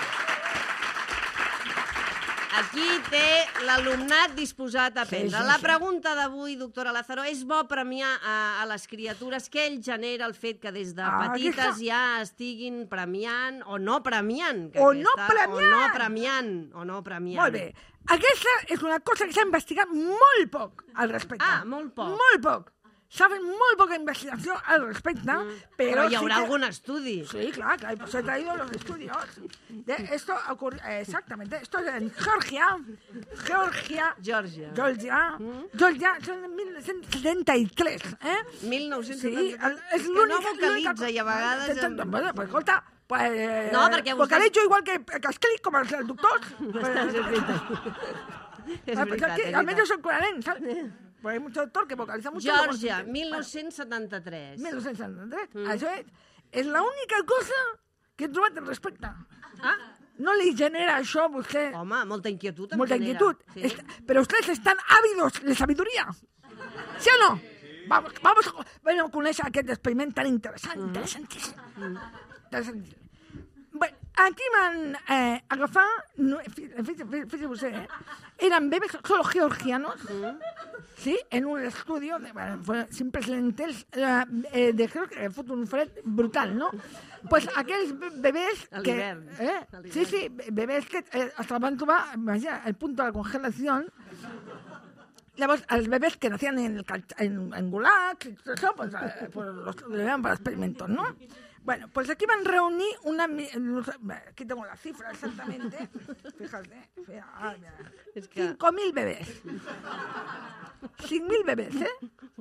Aquí té l'alumnat disposat a Sí, aprendre. sí, La sí. pregunta d'avui, doctora Lázaro, és bo premiar a, a les criatures? Què el genera el fet que des de Ah, aquí petites està. ja estiguin premiant o no premiant? Que O aquesta- no premiant! O no premiant. O no premiant. Molt bé. Aquesta és una cosa que s'ha investigat molt poc al respecte. Ah, molt poc. Molt poc. S'ha fet molt poca investigació al respecte, Mm. però, Però hi haurà sí que... algun estudi. Sí, claro, claro, pues he traído los estudios. De esto ocurrió, eh, exactamente, esto es en Georgia, Georgia, Georgia. Georgia, Georgia, son de mil novecientos setenta y tres, eh? mil nou-cents Sí, setanta-tres. el- és que l'única... no vocalitza i a vegades... Te- te- Bueno, pues escolta, pues... No, perquè vostè- vocalitzo igual que, que els clic, com els, els doctors. Pues, És veritat. És pues veritat, aquí, és almenys veritat. soy coherent, ¿sabes? Pues hay mucho doctor que vocaliza mucho. Georgia, luego- mil nou-cents setanta-tres. mil novecientos setenta y tres. Mm. Això és, és l'única cosa que he trobat al respecte. Ah, No li genera això a vostè home, molta inquietud em molta genera. inquietud. Sí. Est- Pero ustedes están ávidos de sabiduría. ¿Sí o no? Vamos, vamos a, bueno, con ese aquest experiment tan interessant, Mm. interessantíssim. Interessantíssim. Bé, aquí van eh, agafar, no, fíjese vostted, eh, eran bebés solo georgianos, Mm. sí, en un estudio, de, bueno, fue sin precedentes, eh, eh, de creo que fue un fred brutal, ¿no? Pues aquells be- bebés A que... l'hivern. Eh, A l'hivern. sí, sí, be- bebés que eh, hasta van trobar, imagina, el punto de la congelación. Llavors, els bebés que nacían en, el, cal- en, en gulags y todo eso, pues, eh, pues los lo llevaban para experimentos, ¿no? Bueno, pues aquí van a reunir una... mi- no sé, aquí tengo la cifra exactamente. Fíjate. Fíjate, ah, mira. És que... cinco mil bebés. cinc mil bebés, ¿eh?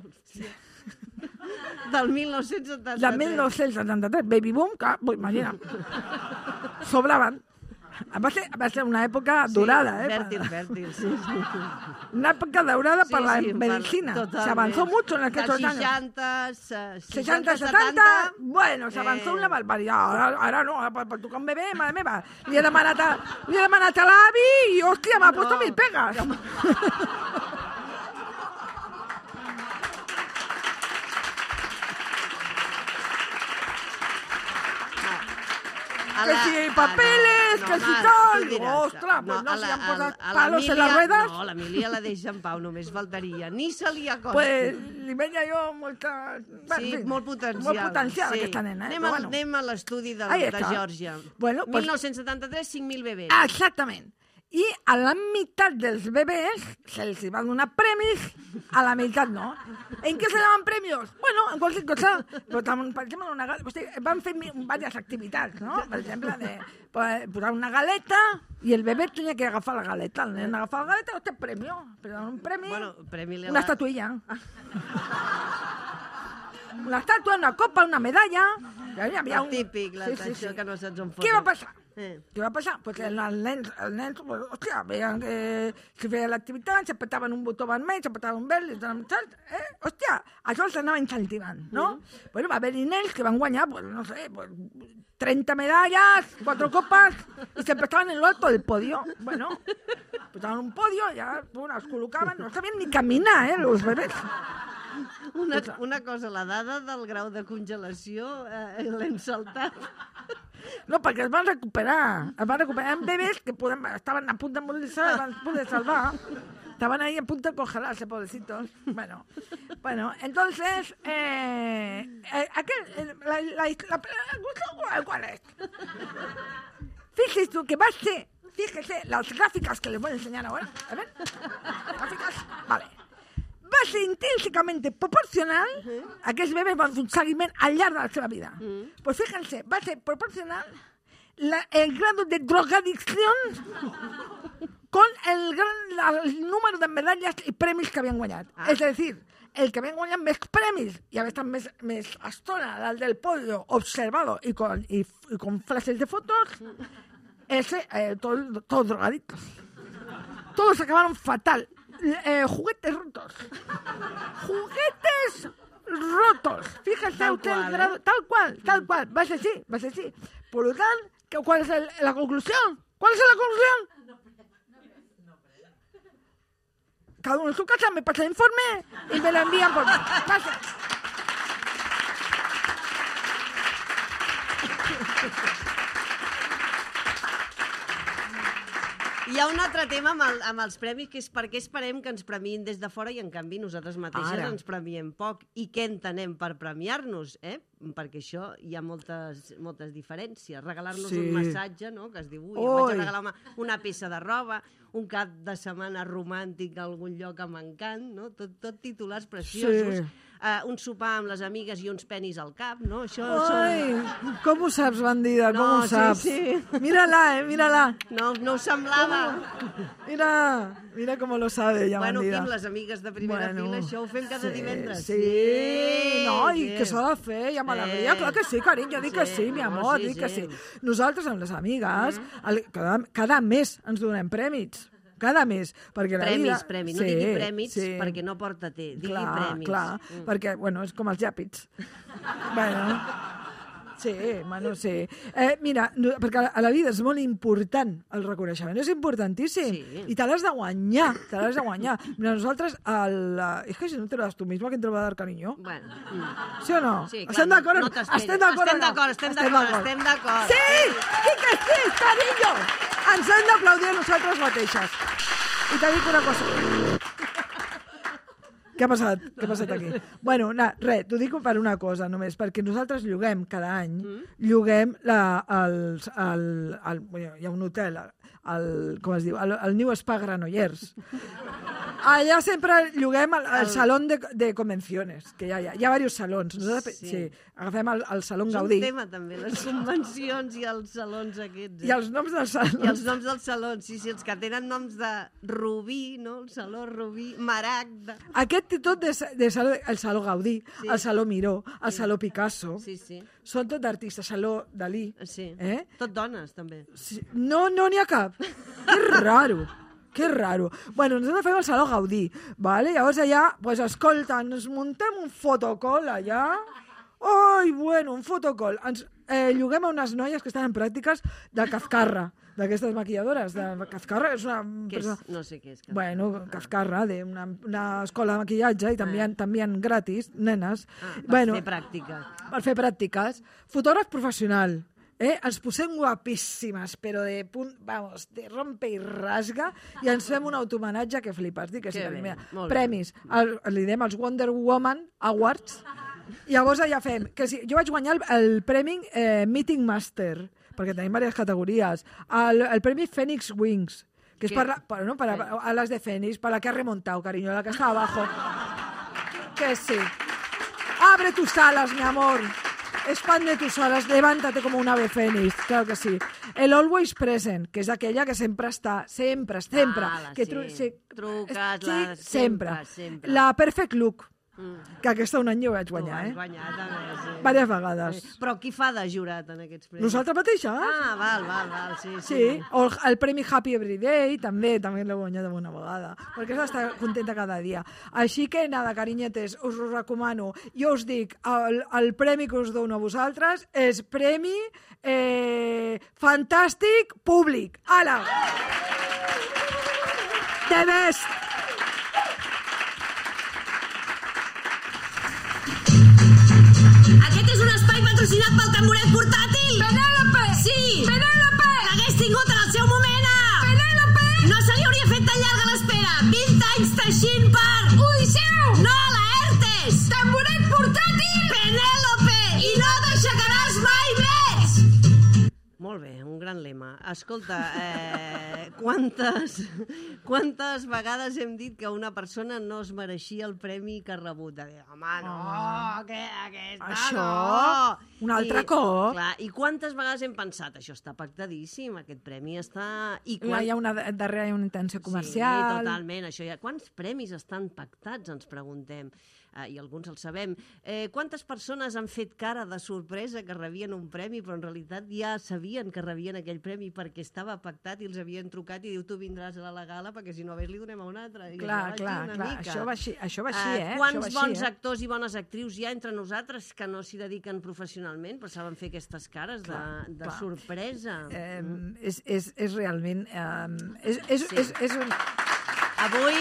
Del mil nou-cents setanta-tres. De mil nou-cents setanta-tres, baby boom, que, pues, imagina, sobraban. Va ser, va ser una època dorada, ¿eh? Fèrtil, fèrtil, sí, sí. Una época dorada Sí, para la sí, medicina. per- Se avanzó totalment. mucho en aquellos De años. seixanta, se- sesenta, seixanta, setanta, bueno, s'avançó eh, una barbaridad. Ara, ara no, ara per, per tocar un bebè, mare meva. Li he demanat a, li he demanat a l'avi i, hòstia, m'ha puesto mil pegas. A que la- si ah, papeles, no, que no, si home, tal. tu diràs, Ostres, pues no, a si la- han posat a- a palos en les l'Emília- ruedas. No, l'Emília la deixa en pau, només faltaria. Ni se li acosta. Pues li veia jo molta... Sí, en fi, molt potencial. Molt potencial, sí. aquesta nena. Eh? Anem, Però a, bueno. anem a l'estudi de, Ahí de está. Geòrgia. Bueno, pues- mil nou-cents setanta-tres, cinc mil bebès. Exactament. I a la meitat dels bebès se'ls va donar premis, a la meitat no. En què se daban premios? Bueno, en qualsevol cosa. Però, tam- per exemple, una, gal- hosti, van fer mi- diverses activitats, no? Per exemple, de pues, posar una galeta i el bebè tenia que agafar la galeta. El nen agafava la galeta, hosti, premio. Però un premi, Bueno, premi li una la- estatuilla. Una estàtua, una copa, una medalla. Hi havia El típic, la, Sí, sí, això sí. que no saps on fotre. Què va passar? Eh. Què va passar? Pues el, el nen, el nen pues, hòstia, veien que si feia l'activitat, s'apetaven un botó vermell, s'apetaven un verd, li tal, eh? Hòstia, això s'anava incentivant, no? Mm. Bueno, va haver-hi nens que van guanyar, pues, no sé, pues, trenta medallas, cuatro copas, i sempre estaven en lo alto del podio. Bueno, estaven en un podio, ja bueno, es col·locaven, no sabien ni caminar, eh, los bebès. Una, una cosa, la dada del grau de congelació eh, l'hem saltat. No, perquè es van recuperar. Es van recuperar en bebès que podem, estaven a punt de morir-se, es van poder salvar. Estaban ahí a punto de congelarse, pobrecitos. Bueno, bueno, entonces, eh, eh, aquel, eh, la, la, la, la, ¿cuál es? Fíjese tú que va a ser, fíjese las gráficas que les voy a enseñar ahora. A ver, gráficas, vale. Va a ser intrínsecamente proporcional a aquests bebès van fer un seguiment al llarg de la seva vida. Mm. Pues fíjense, va a ser proporcional la, el grado de drogadicción con el, gran, la, el número de medalles i premis que havien guanyat. Ah. És a dir, el que havien guanyat més premis i havia estat més, més estona al del podio observado y con, y, y con flashes de fotos, ese, eh, todo, todo drogaditos. Todos acabaron fatal. Eh, juguetes rotos. Juguetes rotos. Fíjese Tal usted cual, el grado. ¿eh? Tal cual, tal cual. Va a ser así, va a ser así. Por lo tanto, ¿cuál es el, la conclusión? ¿Cuál es la conclusión? Cada uno en su casa me pasa el informe y me lo envían por... Gracias. Hi ha un altre tema amb, el, amb els premis, que és per què esperem que ens premiïn des de fora i, en canvi, nosaltres mateixes Ara. ens premiem poc. I què entenem per premiar-nos, eh? Perquè això hi ha moltes, moltes diferències. Regalar-nos Sí. un massatge, no?, que es diu, ui, Ui. em vaig a regalar una, una peça de roba, un cap de setmana romàntic a algun lloc amb encant, no? Tot, tot titulars preciosos. Sí. Uh, un sopar amb les amigues i uns penis al cap, no? Això Ai, com ho saps, bandida, com No, ho sí, saps? sí. Mírala, eh, mírala. no, no ho semblava. Mira, mira com lo sabe, ja Bueno, bandida. Quim, les amigues de primera Bueno, fila, això ho fem cada sí, divendres. Sí, no, i sí. que s'ha de fer, i amb Sí. alegria, clar que sí, carinyo, dic que Sí, sí, mi no, amor, sí, dic que sí. sí. Nosaltres, amb les amigues, el, cada, cada mes ens donem prèmits, cada mes, perquè la Premis, vida... premis, no digui prèmits perquè no porta té, digui clar, premis. Clar, Mm. perquè, bueno, és com els llàpids. bueno, sí, bueno, sí. Eh, mira, no, perquè a la vida és molt important el reconeixement, és importantíssim. Sí. I te l'has de guanyar, te l'has de guanyar. Mira, nosaltres, el, és que si no te lo das tú mismo, ¿quién te lo va a dar, cariño? Bueno, mm. ¿Sí o no? Sí, clar, estem no- d'acord? no t'esperes. estem d'acord Estem o no? d'acord, estem d'acord, estem d'acord. Sí, sí que sí, carinyo! Ens hem d'aplaudir a nosaltres mateixes. I te dic una cosa. Què ha passat? Què ha passat aquí? Bueno, na, res, t'ho dic per una cosa només, perquè nosaltres lloguem cada any, mm. lloguem la, els, el, el, hi ha un hotel, el, com es diu, el, el New Spa Granollers. Allà sempre lloguem el, el, el salón de, de convenciones, que hi ha, hi ha, hi ha diversos salons. Nosaltres, sí. sí, agafem el, el Salón És un Gaudí. tema, també, les convencions i els salons aquests. Eh? I els noms dels salons. I els noms dels salons, sí, sí, els que tenen noms de Rubí, no? El Saló Rubí, Maragda... Aquest té tot de, de saló, el Saló Gaudí, Sí. el Saló Miró, el sí. Saló Picasso. Sí, sí, Són tot artistes, Saló Dalí. sí. Eh? Tot dones, també. Sí. No, no n'hi ha cap. Que raro. Que raro. Bueno, nosaltres fem el Saló Gaudí, vale? Llavors allà, pues, escolta, ens muntem un fotocol allà. Ai, bueno, un fotocol. Ens eh, lloguem a unes noies que estan en pràctiques de Cazcarra, d'aquestes maquilladores. De Cazcarra és una... Què és? No sé què és. Que... Bueno, Cazcarra, de una, una escola de maquillatge i també, ah. també gratis, nenes. Ah, per bueno, fer pràctica. per fer pràctiques. Fotògraf professional. Eh? Ens posem guapíssimes, però de punt, vamos, de rompe i rasga, i ens fem un automenatge que flipes. Dic que sí, bé, mira, molt premis, el, li diem els Wonder Woman Awards, i llavors allà fem, que sí, jo vaig guanyar el, el premi eh, Meeting Master, perquè tenim diverses categories, el, el premi Phoenix Wings, que és per, la, per, no, per a, a les de Phoenix, per la que ha remontado, cariño, la que està abajo. Que sí. Abre tus alas, mi amor. Expande tus alas, levántate como un ave fénix, claro que sí. El always present, que és aquella que sempre està, sempre, sempre. Ah, que sí. tru sí, Truques, sí, la... sempre. sempre. sempre. La Perfect Look, Mm. que aquesta un any jo vaig guanyar, Tu eh? has guanyat, també, sí. Vàries vegades. Sí. Però qui fa de jurat en aquests premis? Nosaltres mateixes? Ah, val, val, val, sí, sí. Sí, o el, el premi Happy Every Day, també, també l'he guanyat una vegada, perquè has d'estar contenta cada dia. Així que, nada, carinyetes, us ho recomano. Jo us dic, el, el premi que us dono a vosaltres és premi eh, fantàstic públic. Ala! The best! Aquest és un espai patrocinat pel tamboret portàtil! Penèlope! Sí! Penèlope! L'hagués tingut en el seu moment a... Penèlope! No se li hauria fet tan llarga l'espera! vint anys teixint per... Odisseu! No, la ERTES! Tamboret portàtil! Penèlope! I no t'aixecaràs mai més! Molt bé, un gran lema. Escolta, eh, quantes, quantes vegades hem dit que una persona no es mereixia el premi que ha rebut? De dir, home, no, oh, que aquesta això, no! un altre I, cop. Clar, I quantes vegades hem pensat, això està pactadíssim, aquest premi està... I Quan... Hi ha una, darrere hi ha una intenció comercial. Sí, totalment, això ja... Quants premis estan pactats, ens preguntem, eh, i alguns els sabem. Eh, quantes persones han fet cara de sorpresa que rebien un premi, però en realitat ja sabien que rebien aquell premi perquè estava pactat i els havien trucat i diu tu vindràs a la gala perquè si no ves li donem a un altre. I clar, això clar, una clar. mica. Això va així, això va així Uh, eh? Quants això va així, bons eh? actors i bones actrius hi ha entre nosaltres que no s'hi dediquen professionalment però saben fer aquestes cares de, de clar. sorpresa? Eh, Mm. és, és, és realment... Eh, és, és, Sí. és, és un... Avui...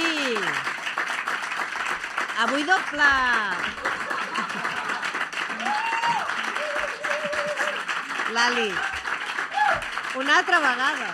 Avui doble... Lali, una altra vegada.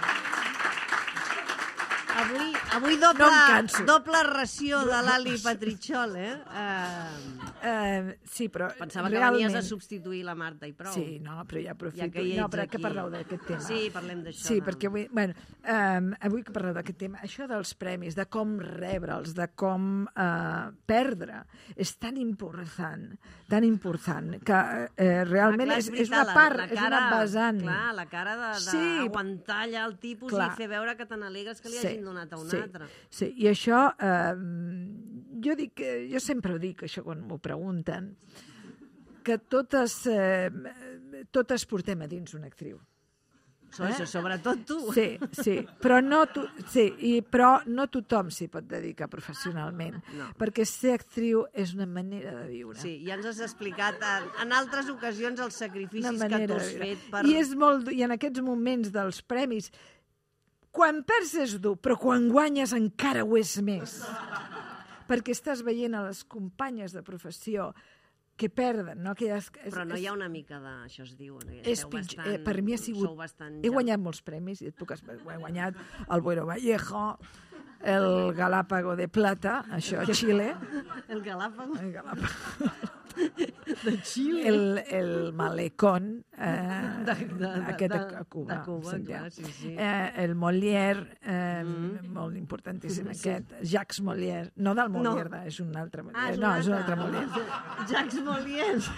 Avui, avui doble, No em canso. doble ració de l'Ali Patrichol, eh? Uh, Eh, sí, però pensava que realment... venies a substituir la Marta i prou. Sí, no, però ja aprofito. Ja que hi no, ets però aquí. que parleu d'aquest tema. Sí, parlem d'això. Sí, de- perquè avui, bueno, um, avui que parleu d'aquest tema, això dels premis, de com rebre'ls, de com uh, perdre, és tan important, tan important, que eh, realment Ah, clar, és, és veritat, una la- part, la és cara, una vessant. Clar, la cara d'aguantar Sí, allà el tipus clar. i fer veure que te n'alegres que li Sí, hagin donat a un sí, altre. Sí, i això, eh, jo, dic, que- jo sempre ho dic, això quan m'ho pregunten, que totes, eh, totes portem a dins una actriu. So, això, sobretot tu. Sí, sí, però no, tu, sí, i, però no tothom s'hi pot dedicar professionalment, No. perquè ser actriu és una manera de viure. Sí, ja ens has explicat en, en altres ocasions els Una sacrificis que manera tu de has viure. fet per... I, és molt, I en aquests moments dels premis, quan perds és dur, però quan guanyes encara ho és més. Perquè estàs veient a les companyes de professió que perden, no? Que és, és, Però no és, hi ha una mica de... Això es diu. No? és pitjor. Eh, per mi ha sigut... Sou bastant... He guanyat molts premis, i et puc explicar. He guanyat el Buero Vallejo, el Galápago de Plata, això a Xile. El Galápago. El Galápago. De Xile. El, el Malecón, eh, De- de- aquest de- a Cuba. de Cuba, Santiago. clar, sí, sí. Eh, el Molière, eh, Mm. molt importantíssim Sí. aquest. Jacques Molière. No del No. Molière, de, és un altre Molière. Ah, és no, un és un altre. altre Molière. Jacques Molière.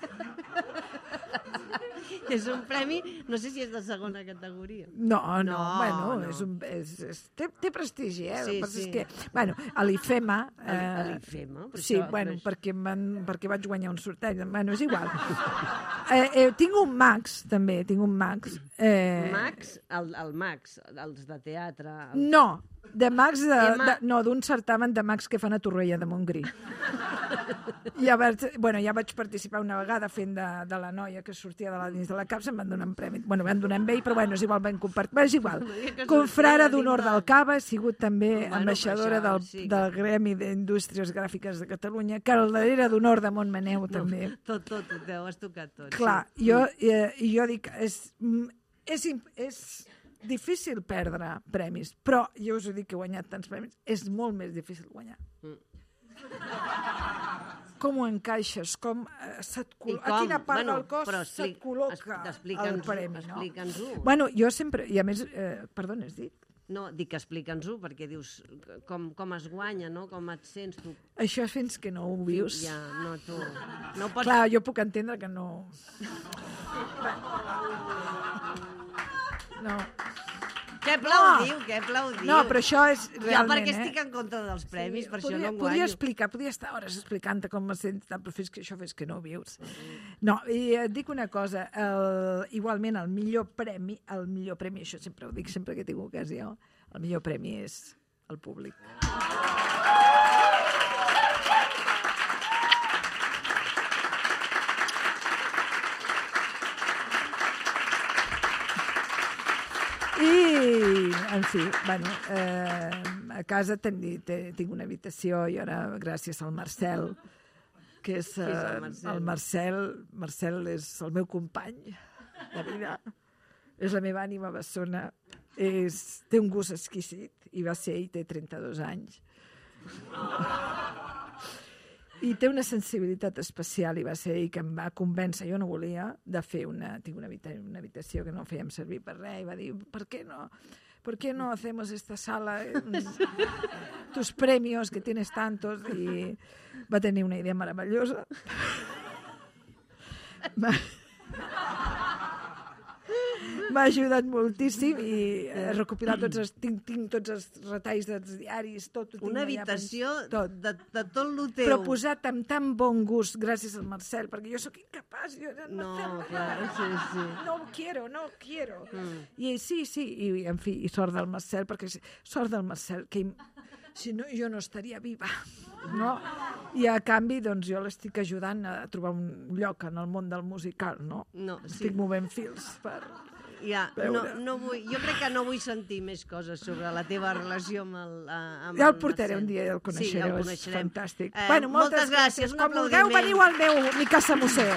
És un premi, no sé si és de segona categoria. No, no, No, bueno, no. És un, és, és, té, té prestigi, eh? Sí, El que passa sí. és que, bueno, a l'IFEMA... A l'I- a l'IFEMA? Però sí, això- bueno, però això- perquè, van, perquè vaig guanyar un sorteig. Bueno, és igual. eh, eh, tinc un Max, també, tinc un Max. Eh, Max, el, el Max, els de teatre... El... No, de Max, de, Emma- de, no, d'un certamen de Max que fan a Torroella de Montgrí. Ja vaig, bueno, ja vaig participar una vegada fent de, de la noia que sortia de la, dins del que la CAPS em van donar un premi. Bueno, van donar amb ell, però bueno, és igual, ben compartit. Bé, és igual. Confrare d'honor del Cava, he sigut també ambaixadora del, del Gremi d'Indústries Gràfiques de Catalunya, caldera d'honor de Montmaneu, també. Tot, tot, tot, ho has tocat tot. Clar, jo, eh, jo dic, és, és, és difícil perdre premis, però jo us ho dic que he guanyat tants premis, és molt més difícil guanyar. Mm. Com ho encaixes, com eh, se't col·loca, a quina part bueno, del cos se't col·loca el premi, no? Explica'ns-ho. Bueno, jo sempre, i a més, eh, perdona, has dit? No, dic que explica'ns-ho, perquè dius com, com es guanya, no? Com et sents tu. Això fins que no ho vius. Ja, no, tu. No pots... Clar, jo puc entendre que no... No. Què aplaudiu, què aplaudiu? No, però això és realment... Ja perquè eh? estic en contra dels premis, sí, per podria, això no en guanyo. Podria explicar, podria estar hores explicant com me sento, però fins que això fes que no ho vius. No, i et dic una cosa, el, igualment el millor premi, el millor premi, això sempre ho dic, sempre que tinc ocasió, el millor premi és el públic. I, en fi, bueno, eh, a casa ten, tinc una habitació i ara, gràcies al Marcel, que és, eh, és el Marcel? el Marcel, Marcel és el meu company de vida, és la meva ànima bessona, és, té un gust exquisit i va ser ell, té trenta-dos anys. I té una sensibilitat especial i va ser ell que em va convèncer, jo no volia, de fer una... Tinc una, habita, una habitació que no fèiem servir per res i va dir, per què no? ¿Por qué no hacemos esta sala? Tus premios, que tienes tantos. I va tenir una idea meravellosa. M'ha ajudat moltíssim i he recopilat tots els, tinc, tinc tots els retalls dels diaris, tot. Una habitació tot. De, de tot lo teu. Però posat amb tan bon gust, gràcies al Marcel, perquè jo sóc incapaç. Jo, no, Marcel, clar, sí, sí. No quiero, no quiero. Mm. I sí, sí, i en fi, i sort del Marcel, perquè sort del Marcel, que si no, jo no estaria viva, no? I a canvi, doncs, jo l'estic ajudant a trobar un lloc en el món del musical, no? No, sí. Estic movent fils per... Ja, no, no vull, jo crec que no vull sentir més coses sobre la teva relació amb el, amb ja el portaré un dia, ja el coneixereu, sí, ja el és fantàstic. Eh, bueno, moltes, moltes gràcies, gràcies. Com vulgueu, veniu al meu Mi Casa Museo.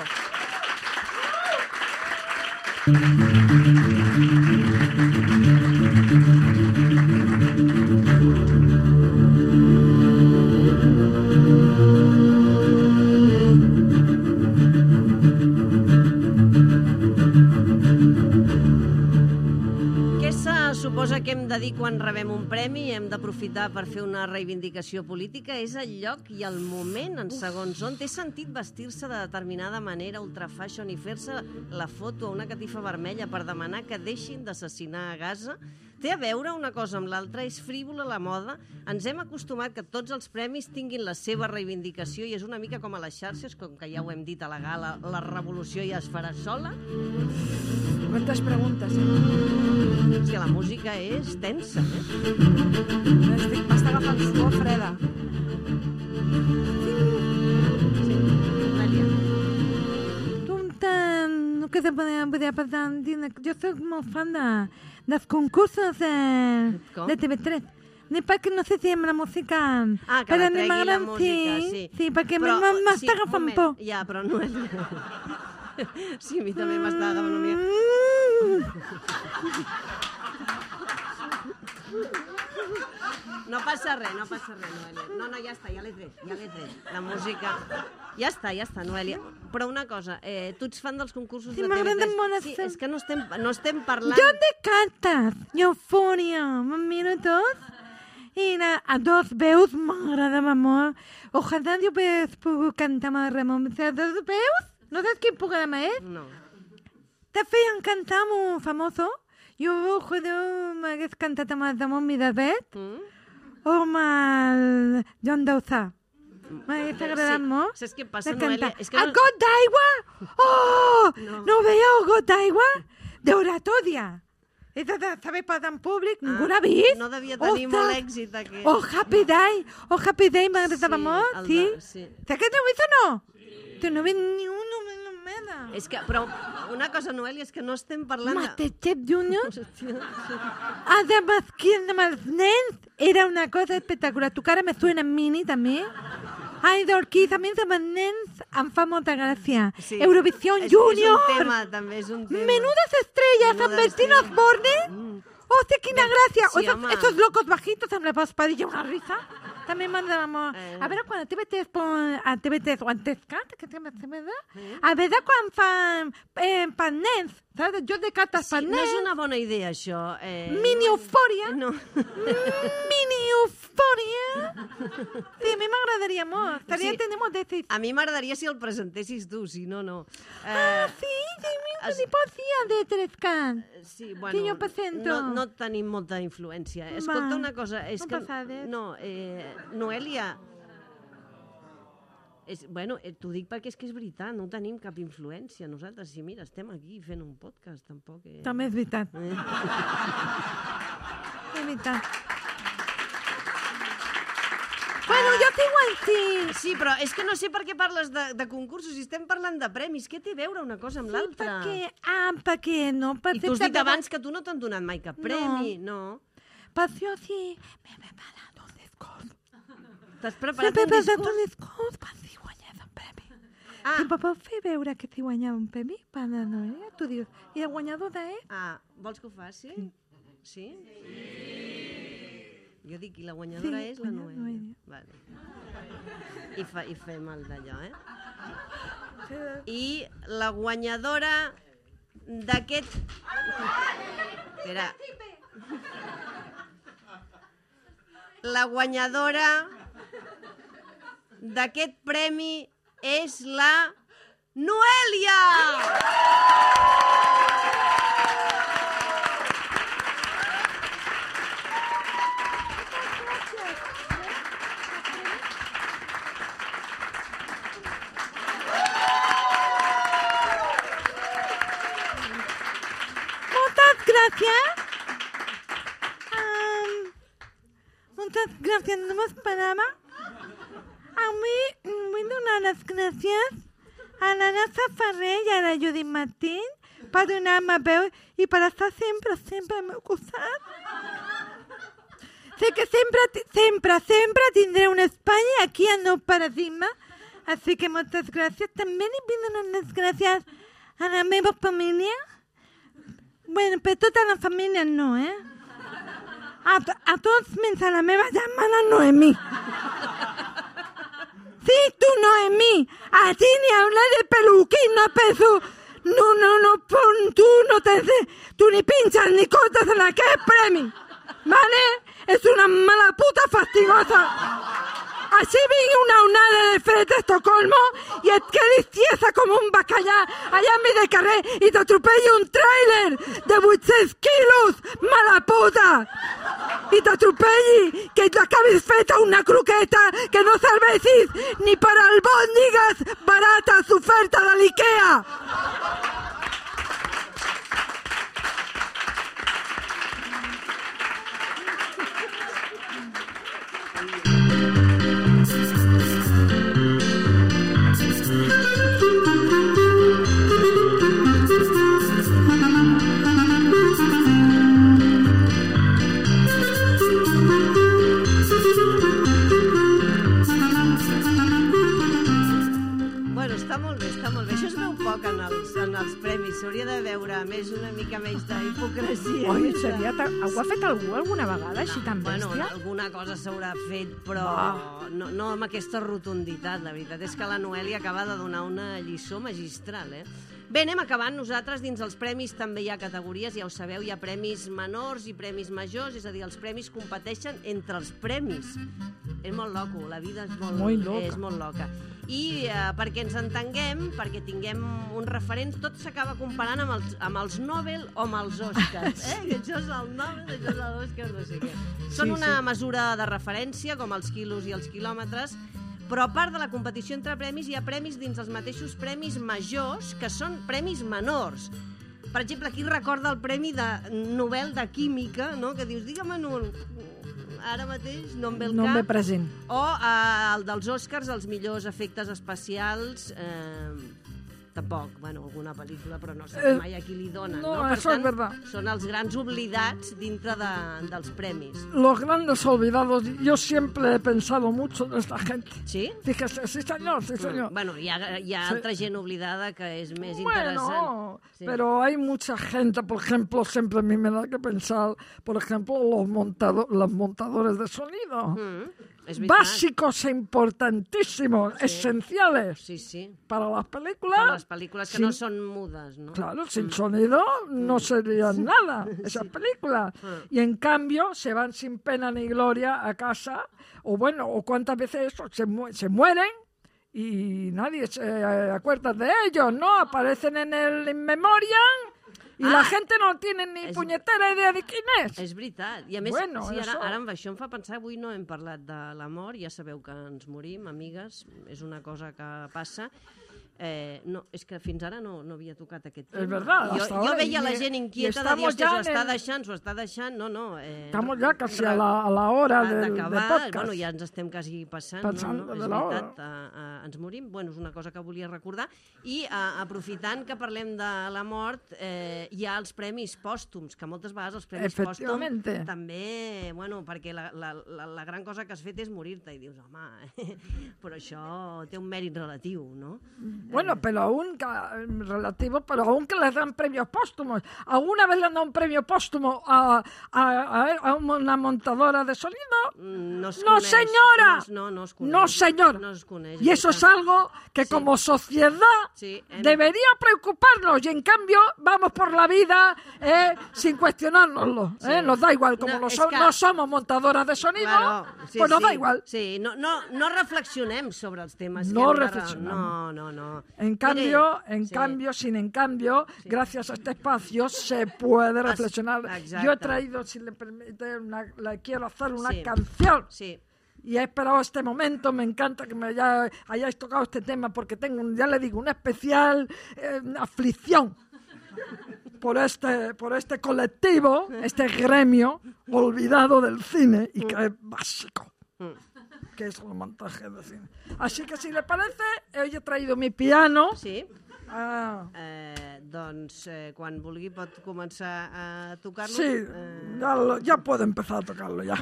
Suposa que hem de dir quan rebem un premi i hem d'aprofitar per fer una reivindicació política. És el lloc i el moment en segons on té sentit vestir-se de determinada manera, ultrafashion, i fer-se la foto a una catifa vermella per demanar que deixin d'assassinar a Gaza? Té a veure una cosa amb l'altra? És frívola la moda? Ens hem acostumat que tots els premis tinguin la seva reivindicació i és una mica com a les xarxes, com que ja ho hem dit a la gala, la revolució ja es farà sola? Quantes preguntes, eh? És que la música és tensa, eh? M'està agafant suor freda. Sí, Amèlia. Tu tant, no que te podria, podria passar, jo soc molt fan de, dels concursos de, de T V tres. Ni perquè no sé si amb la música... Ah, que la tregui la música, sí. Sí, perquè m'està sí, agafant por. Ja, però no és... Sí, a mi també m'està agafant una mica. No passa res, no passa res, Noelia. No, no, ja està, ja l'he tret, ja l'he tret. La música... Ja està, ja està, Noelia. Però una cosa, eh, tu ets fan dels concursos sí, de T V tres? Molt sí, és que no estem, no estem parlant... Jo de cantes, eufòria, me'n miro tot. I la, a dos veus m'agradava molt. Ojalà jo pogués cantar amb el Ramon. A dos veus? No saps quin programa és? No. Te feien cantar molt famoso. Jo, joder, m'hagués cantat amb el Ramon Mirabet mm? o amb el John Dauzà. M'hagués agradat sí. molt. Saps què passa, Noelia? És que no... El got d'aigua? Oh! No, no veieu el got d'aigua? D'oratòria. He de saber parlar en públic, ningú ah, l'ha vist. No devia tenir oh, molt èxit, aquest. Oh, Happy Day. Oh, Happy Day m'agradava sí, molt, sí? De, sí. Saps que no ho vist o no? Sí. Tu no vist ni un només merda. És que, però una cosa, Noelia, és que no estem parlant de... Masterchef Junior, Hòstia, sí. además, ¿quién amb els nens? Era una cosa espectacular. Tu cara me suena Mini, també. Idol Kids, a mi amb els nens em fa molta gràcia. Sí. Eurovisión És- Junior. És un tema, també és un tema. Menudas estrellas, Menudas amb Bertín estrellas. Osborne. Mm. Hostia, quina gràcia. Sí, O esos, home. esos locos bajitos amb la voz Padilla, una risa. També m'agrada molt. Eh. A veure, quan a T V tres, pon- a T V tres o a Tescat, que també se me da, a veure quan fan eh, per nens, saps? Joc de cartes Sí, per no nens. és una bona idea, això. Eh, Mini eufòria. No. Mini eufòria. Sí, a mi m'agradaria molt. Estaria Sí. tenint molt d'èxit. A mi m'agradaria si el presentessis tu, si no, no. Eh, Ah, sí, sí, mi es- ni posia de Tescat. Sí, bueno, que jo presento. no, no tenim molta influència. Escolta Va, una cosa, és no que... passa res. No, eh, Noelia... És, bueno, eh, t'ho dic perquè és que és veritat, no tenim cap influència. Nosaltres, sí, mira, estem aquí fent un podcast, tampoc... Eh... També és veritat. Eh? És veritat. Bueno, jo tinc així. Sí, però és que no sé per què parles de, de concursos, si estem parlant de premis. Què té a veure una cosa amb Sí, l'altra? perquè... Ah, perquè no... Per I tu has dit sempre- abans que tu no t'han donat mai cap premi, no? Per això sí, m'he preparat un discurs. T'has M'he preparat un preparat un discurs? discurs per si guanyés un premi. Ah, Si em pot fer veure que si guanyava un premi, per la Noelia, tu dius, i el guanyador és... ah, vols que ho faci? Sí? Jo dic, i la guanyadora Sí, és la guanya- Noelia. Noelia. Vale. I, fa, I fem el d'allò, eh? I la guanyadora d'aquest... Espera. La guanyadora d'aquest premi és la Noelia! Moltes gràcies. Um, moltes gràcies, no m'esperava. A mi mm, vull donar les gràcies a la Nasa Ferrer i a la Judit Martín per donar-me veu i per estar sempre, sempre al meu costat. Sé que sempre, ti- sempre, sempre tindré un espai aquí al nou paradigma, així que moltes gràcies. També li vull donar les gràcies a la meva família. Bueno, per tota la família no, eh? A, to- a tots menys a la meva germana Noemí. Sí, tu Noemí, a ti ni hablar de peluquín, no peso. No, no, no, pon, tu no te... Tu ni pinchas ni cortas en aquel premio, ¿vale? Es una mala puta fastigosa. Así vi una onada de fred de Estocolmo y et quedis tiesa com un bacallà allà en mi de carrer i t'atropelli un tràiler de vuit-cents quilos, mala puta! I t'atropelli que l'acabis feta una croqueta que no serveixis ni per albòndigues barates oferta de l'Ikea! Bueno, està molt bé, està molt bé. Això es veu poc en els, en els premis. S'hauria de veure més, una mica més d'hipocresia. Oi, més de- seria ta... Ho ha fet algú alguna vegada, així tan Bueno, bèstia? alguna cosa s'haurà fet, però no, no amb aquesta rotunditat. La veritat és que la Noelia acaba de donar una lliçó magistral, eh? Bé, anem acabant. Nosaltres, dins els premis, també hi ha categories, ja ho sabeu, hi ha premis menors i premis majors, és a dir, els premis competeixen entre els premis. És molt loco, la vida és molt, Molt loca. és molt loca. I eh, perquè ens entenguem, perquè tinguem un referent, tot s'acaba comparant amb els, amb els Nobel o amb els Oscars. Eh? Que això és el Nobel, això és l'Oscar, no sé què. Són Sí, una sí. mesura de referència, com els quilos i els quilòmetres, però a part de la competició entre premis, hi ha premis dins els mateixos premis majors, que són premis menors. Per exemple, aquí recorda el Premi de Nobel de Química, no? Que dius, digue'm un... Ara mateix no em ve el No em ve cap. present. O eh, el dels Oscars, els millors efectes especials... Eh, tampoc, bueno, alguna pel·lícula, però no sé Eh, mai a qui li donen. no, No, Per eso es tant, verdad. són els grans oblidats dintre de, dels premis. Los grandes olvidados, yo siempre he pensado mucho de esta gente. Sí? Fíjese, sí señor, sí señor. Bueno, hi ha, hi ha Sí. altra gent oblidada que és més Bueno, interessant. Sí. pero hay mucha gente, por ejemplo, siempre a mí me da que pensar, por ejemplo, los, montado- los montadores de sonido. Mm, és veritat. Básicos e importantísimos, esenciales Sí, sí. para las películas. Per les pel·lícules que Sí. no són mudes, no? Claro, sin sonido no serían nada esas películas. Y en cambio se van sin pena ni gloria a casa, o bueno, o cuántas veces eso, se, mu- se mueren y nadie se eh, acuerda de ellos, ¿no? Aparecen en el In Memoriam y Ah. la gente no tiene ni Es- puñetera idea de quién es. És veritat. I a més, Bueno, sí, ara, això. ara amb això em fa pensar, avui no hem parlat de la mort, ja sabeu que ens morim, amigues, és una cosa que passa. Eh, no, és que fins ara no, no havia tocat aquest tema. És verdad, jo, hasta jo ahora, veia y- la gent y inquieta de dir, estamos hòstia, ya s'ho en està el- deixant, s'ho està deixant. No, no. Eh, Estamos ya casi a re- la, a la hora del, del d'acabar. podcast. Bueno, ja ens estem quasi passant, Passant no, no? de És la hora. veritat, eh, eh, ens morim. Bueno, és una cosa que volia recordar. I eh, aprofitant que parlem de la mort, eh, hi ha els premis pòstums, que moltes vegades els premis pòstums Efectivamente. també, bueno, perquè la, la, la, la gran cosa que has fet és morir-te i dius, home, però això té un mèrit relatiu, no? Bueno, pero aún ca- relativo, pero aún que les dan premios póstumos. ¿Alguna vez le han dado un premio póstumo a, a, a- a una montadora de sonido? Mm, No, es No, coneix, señora. No, es- no, no es coneix. No, señor. No es coneix. Y eso es veritat. algo que Sí. como sociedad Sí, hem- debería preocuparnos y en cambio vamos por la vida eh, sin cuestionárnoslo. ¿eh? Nos da igual, como No, no, es so- que- no somos montadoras de sonido, Claro, sí, pues nos sí, da igual. Sí, no, no, no reflexionem sobre els temes. No que hem de- reflexionamos. No, no, no. En cambio, Mire, en sí. cambio, sin en cambio, gracias a este espacio se puede reflexionar. exacto. Yo he traído, si le permite, una- le quiero hacer una Sí. canción. Sí, Y he esperado este momento, me encanta que me haya- hayáis tocado este tema porque tengo, un- ya le digo, una especial eh, aflicción por este, por este colectivo, este gremio olvidado del cine y que es básico, que es el montaje de cine. Así que si le parece, hoy he traído mi piano. sí. Ah, Eh, doncs, eh, quan vulgui pot començar a tocar-lo. sí, Eh, ya, lo- ya puedo empezar a tocarlo ya.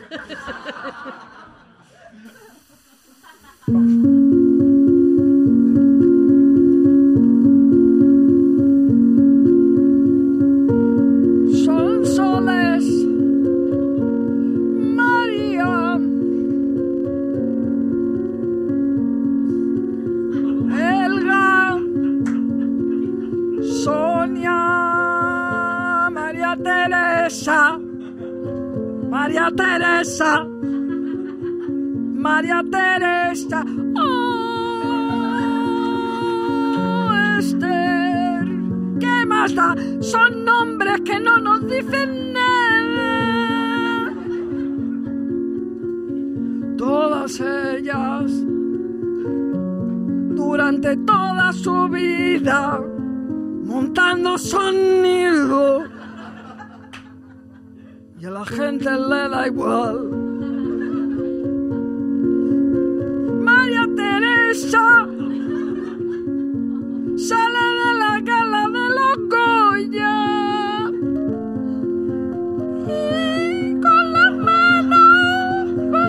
Son soles, María, Elga, Sonia, María Teresa, María Teresa, María Teresa, oh, Esther, ¿qué más da? Son nombres que no nos dicen nada. Todas ellas, durante toda su vida, montando sonido, y a la gente le da igual. María Teresa sale de la gala de los Goya y con las manos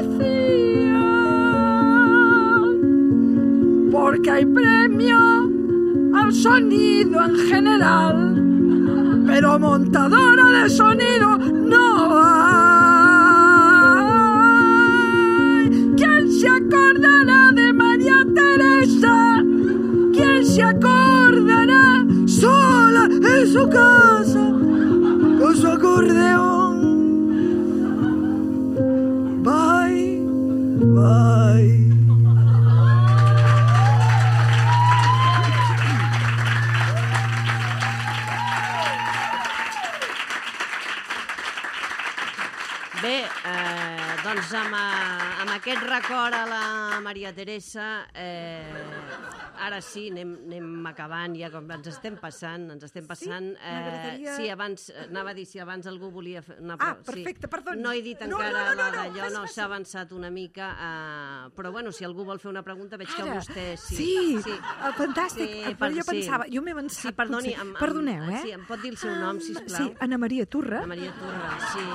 vacías, porque hay premio al sonido en general, pero montadora de sonido no hay. ¿Quién se acordará de María Teresa? ¿Quién se acordará sola en su casa con su acordeón? Bye, bye. Eh, doncs amb, eh, amb aquest record a la Maria Teresa, eh, ara sí, anem, anem acabant, ja com ens estem passant, ens estem passant. Sí? M'agradaria... Eh, sí, abans, anava a dir si abans algú volia fer una... Ah, perfecte, sí. perdoni. No he dit No, encara no, no, no, la no, d'allò, no, fes- s'ha avançat una mica, eh, però bueno, si algú vol fer una pregunta, veig que Ara, vostè sí. sí, sí. ah, fantàstic, Sí, però per- jo sí. pensava, jo m'he avançat, Sí, perdoni, potser. amb, amb, Perdoneu, eh? Sí, em pot dir el seu nom, sisplau? Sí, Anna Maria Turra. Anna Maria Turra, sí.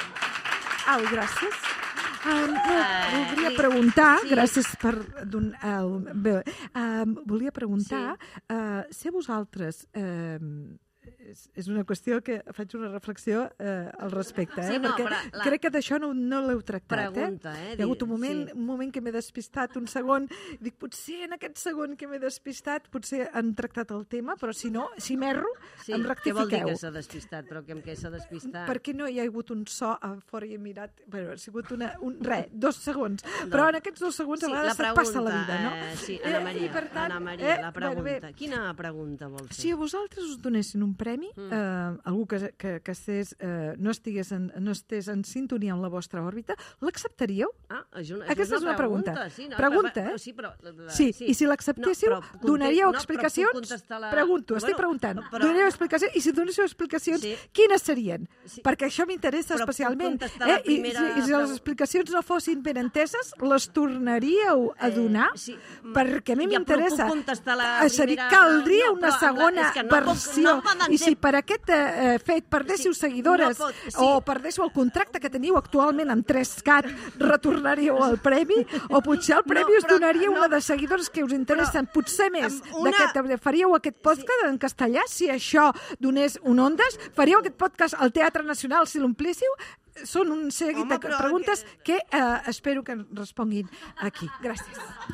Au, gràcies. Um, no, Eh, voldria i- preguntar, sí. gràcies per... Don, uh, bé, um, volia preguntar Sí. uh, si vosaltres... Uh, és, és una qüestió que faig una reflexió eh, al respecte, eh? Sí, no, perquè però la- crec que d'això no, no l'heu tractat. Pregunta, eh? Hi ha hagut un moment, Sí. un moment que m'he despistat, un segon, dic, potser en aquest segon que m'he despistat, potser han tractat el tema, però si no, si m'erro, Sí, em què vol dir rectifiqueu. que s'ha despistat? Però que amb què s'ha despistat? Perquè no hi ha hagut un so a fora i he mirat... Bueno, ha sigut una, un, res, dos segons. Però en aquests dos segons a vegades se't passa la vida, no? Eh, sí, Anna Maria, Eh, i per tant, Anna Maria, eh, la bueno, pregunta. bé, Quina pregunta vol fer? si a vosaltres us donessin un premi, mm. eh, algú que, que, que estés, eh, no, estigués en, no estés en sintonia amb la vostra òrbita, l'acceptaríeu? Ah, és una, Aquesta és una pregunta. Sí, no, Pregunta, però, eh? Sí, però, la, Sí, i si l'acceptéssiu, No, però conte- donaríeu no, però puc explicacions? contestar la- Pregunto, estic Bueno, preguntant. però- Donaríeu explicacions? I si donéssiu explicacions, Sí. quines serien? Sí. Perquè això m'interessa Però puc especialment. contestar la Eh? I, primera si, I si les pregunta. explicacions no fossin ben enteses, les tornaríeu a Eh, donar? sí. Perquè a mi Ja, però m'interessa. puc contestar la És a dir, primera- caldria no, una però, segona és que no puc- versió. no poden I si ser- per aquest eh, fet perdéssiu Sí, seguidores no pot- sí. o perdéssiu el contracte que teniu actualment amb tres cat, retornaríeu el premi? O potser el premi No, us però- donaria no. una de seguidors que us interessen, potser més, amb una- d'aquest, faríeu aquest podcast en castellà si això donés un Ondes? Faríeu aquest podcast al Teatre Nacional si l'omplíssiu? Són un seguit Home, de però preguntes que eh, espero que responguin aquí. Gràcies.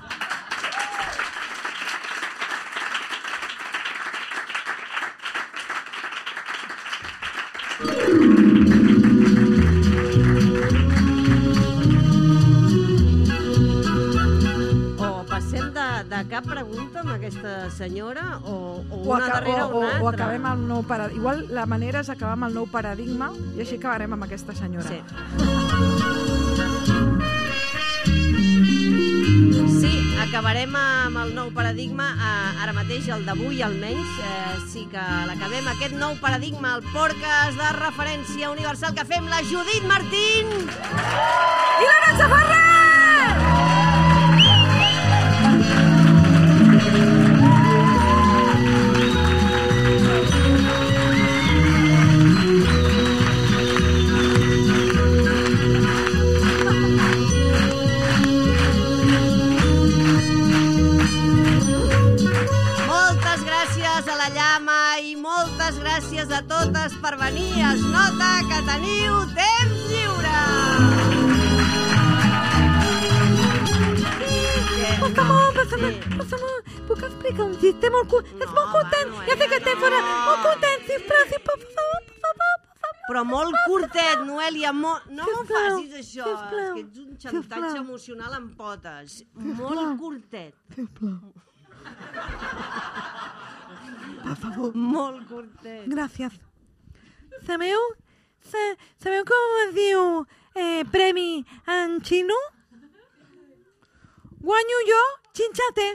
O passem de, de cap pregunta amb aquesta senyora o, o O, una aca darrere o, o, una altra? o acabem el nou paradigma. Igual la manera és acabar amb el nou paradigma i així acabarem amb aquesta senyora. Sí. Sí, acabarem amb el nou paradigma, eh, ara mateix, el d'avui almenys, eh, sí que l'acabem, aquest nou paradigma, el podcast de referència universal que fem la Judit Martín. I la Natxa Ferrer! Moltes gràcies a la Llama i moltes gràcies a totes per venir. Es nota que teniu temps lliure. Per favor, per favor, Sí. per favor, puc explicar un xiste molt curt? És No, molt content, Manuela, ja sé que estem no. fora, molt content, sisplau, sisplau, per favor, per favor, per favor. Però molt curtet, Noelia, mo... no m'ho Sisplau, facis això. sisplau, És que ets un xantatge sisplau. emocional amb potes. Molt curtet. Sisplau. Molt curtet. Gràcies. Sabeu, sa, sabeu com es diu eh, premi en xino? Guanyo jo, xinxate.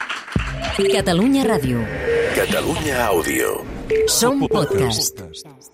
Catalunya Ràdio. Catalunya Àudio. Som podcast. Podcast.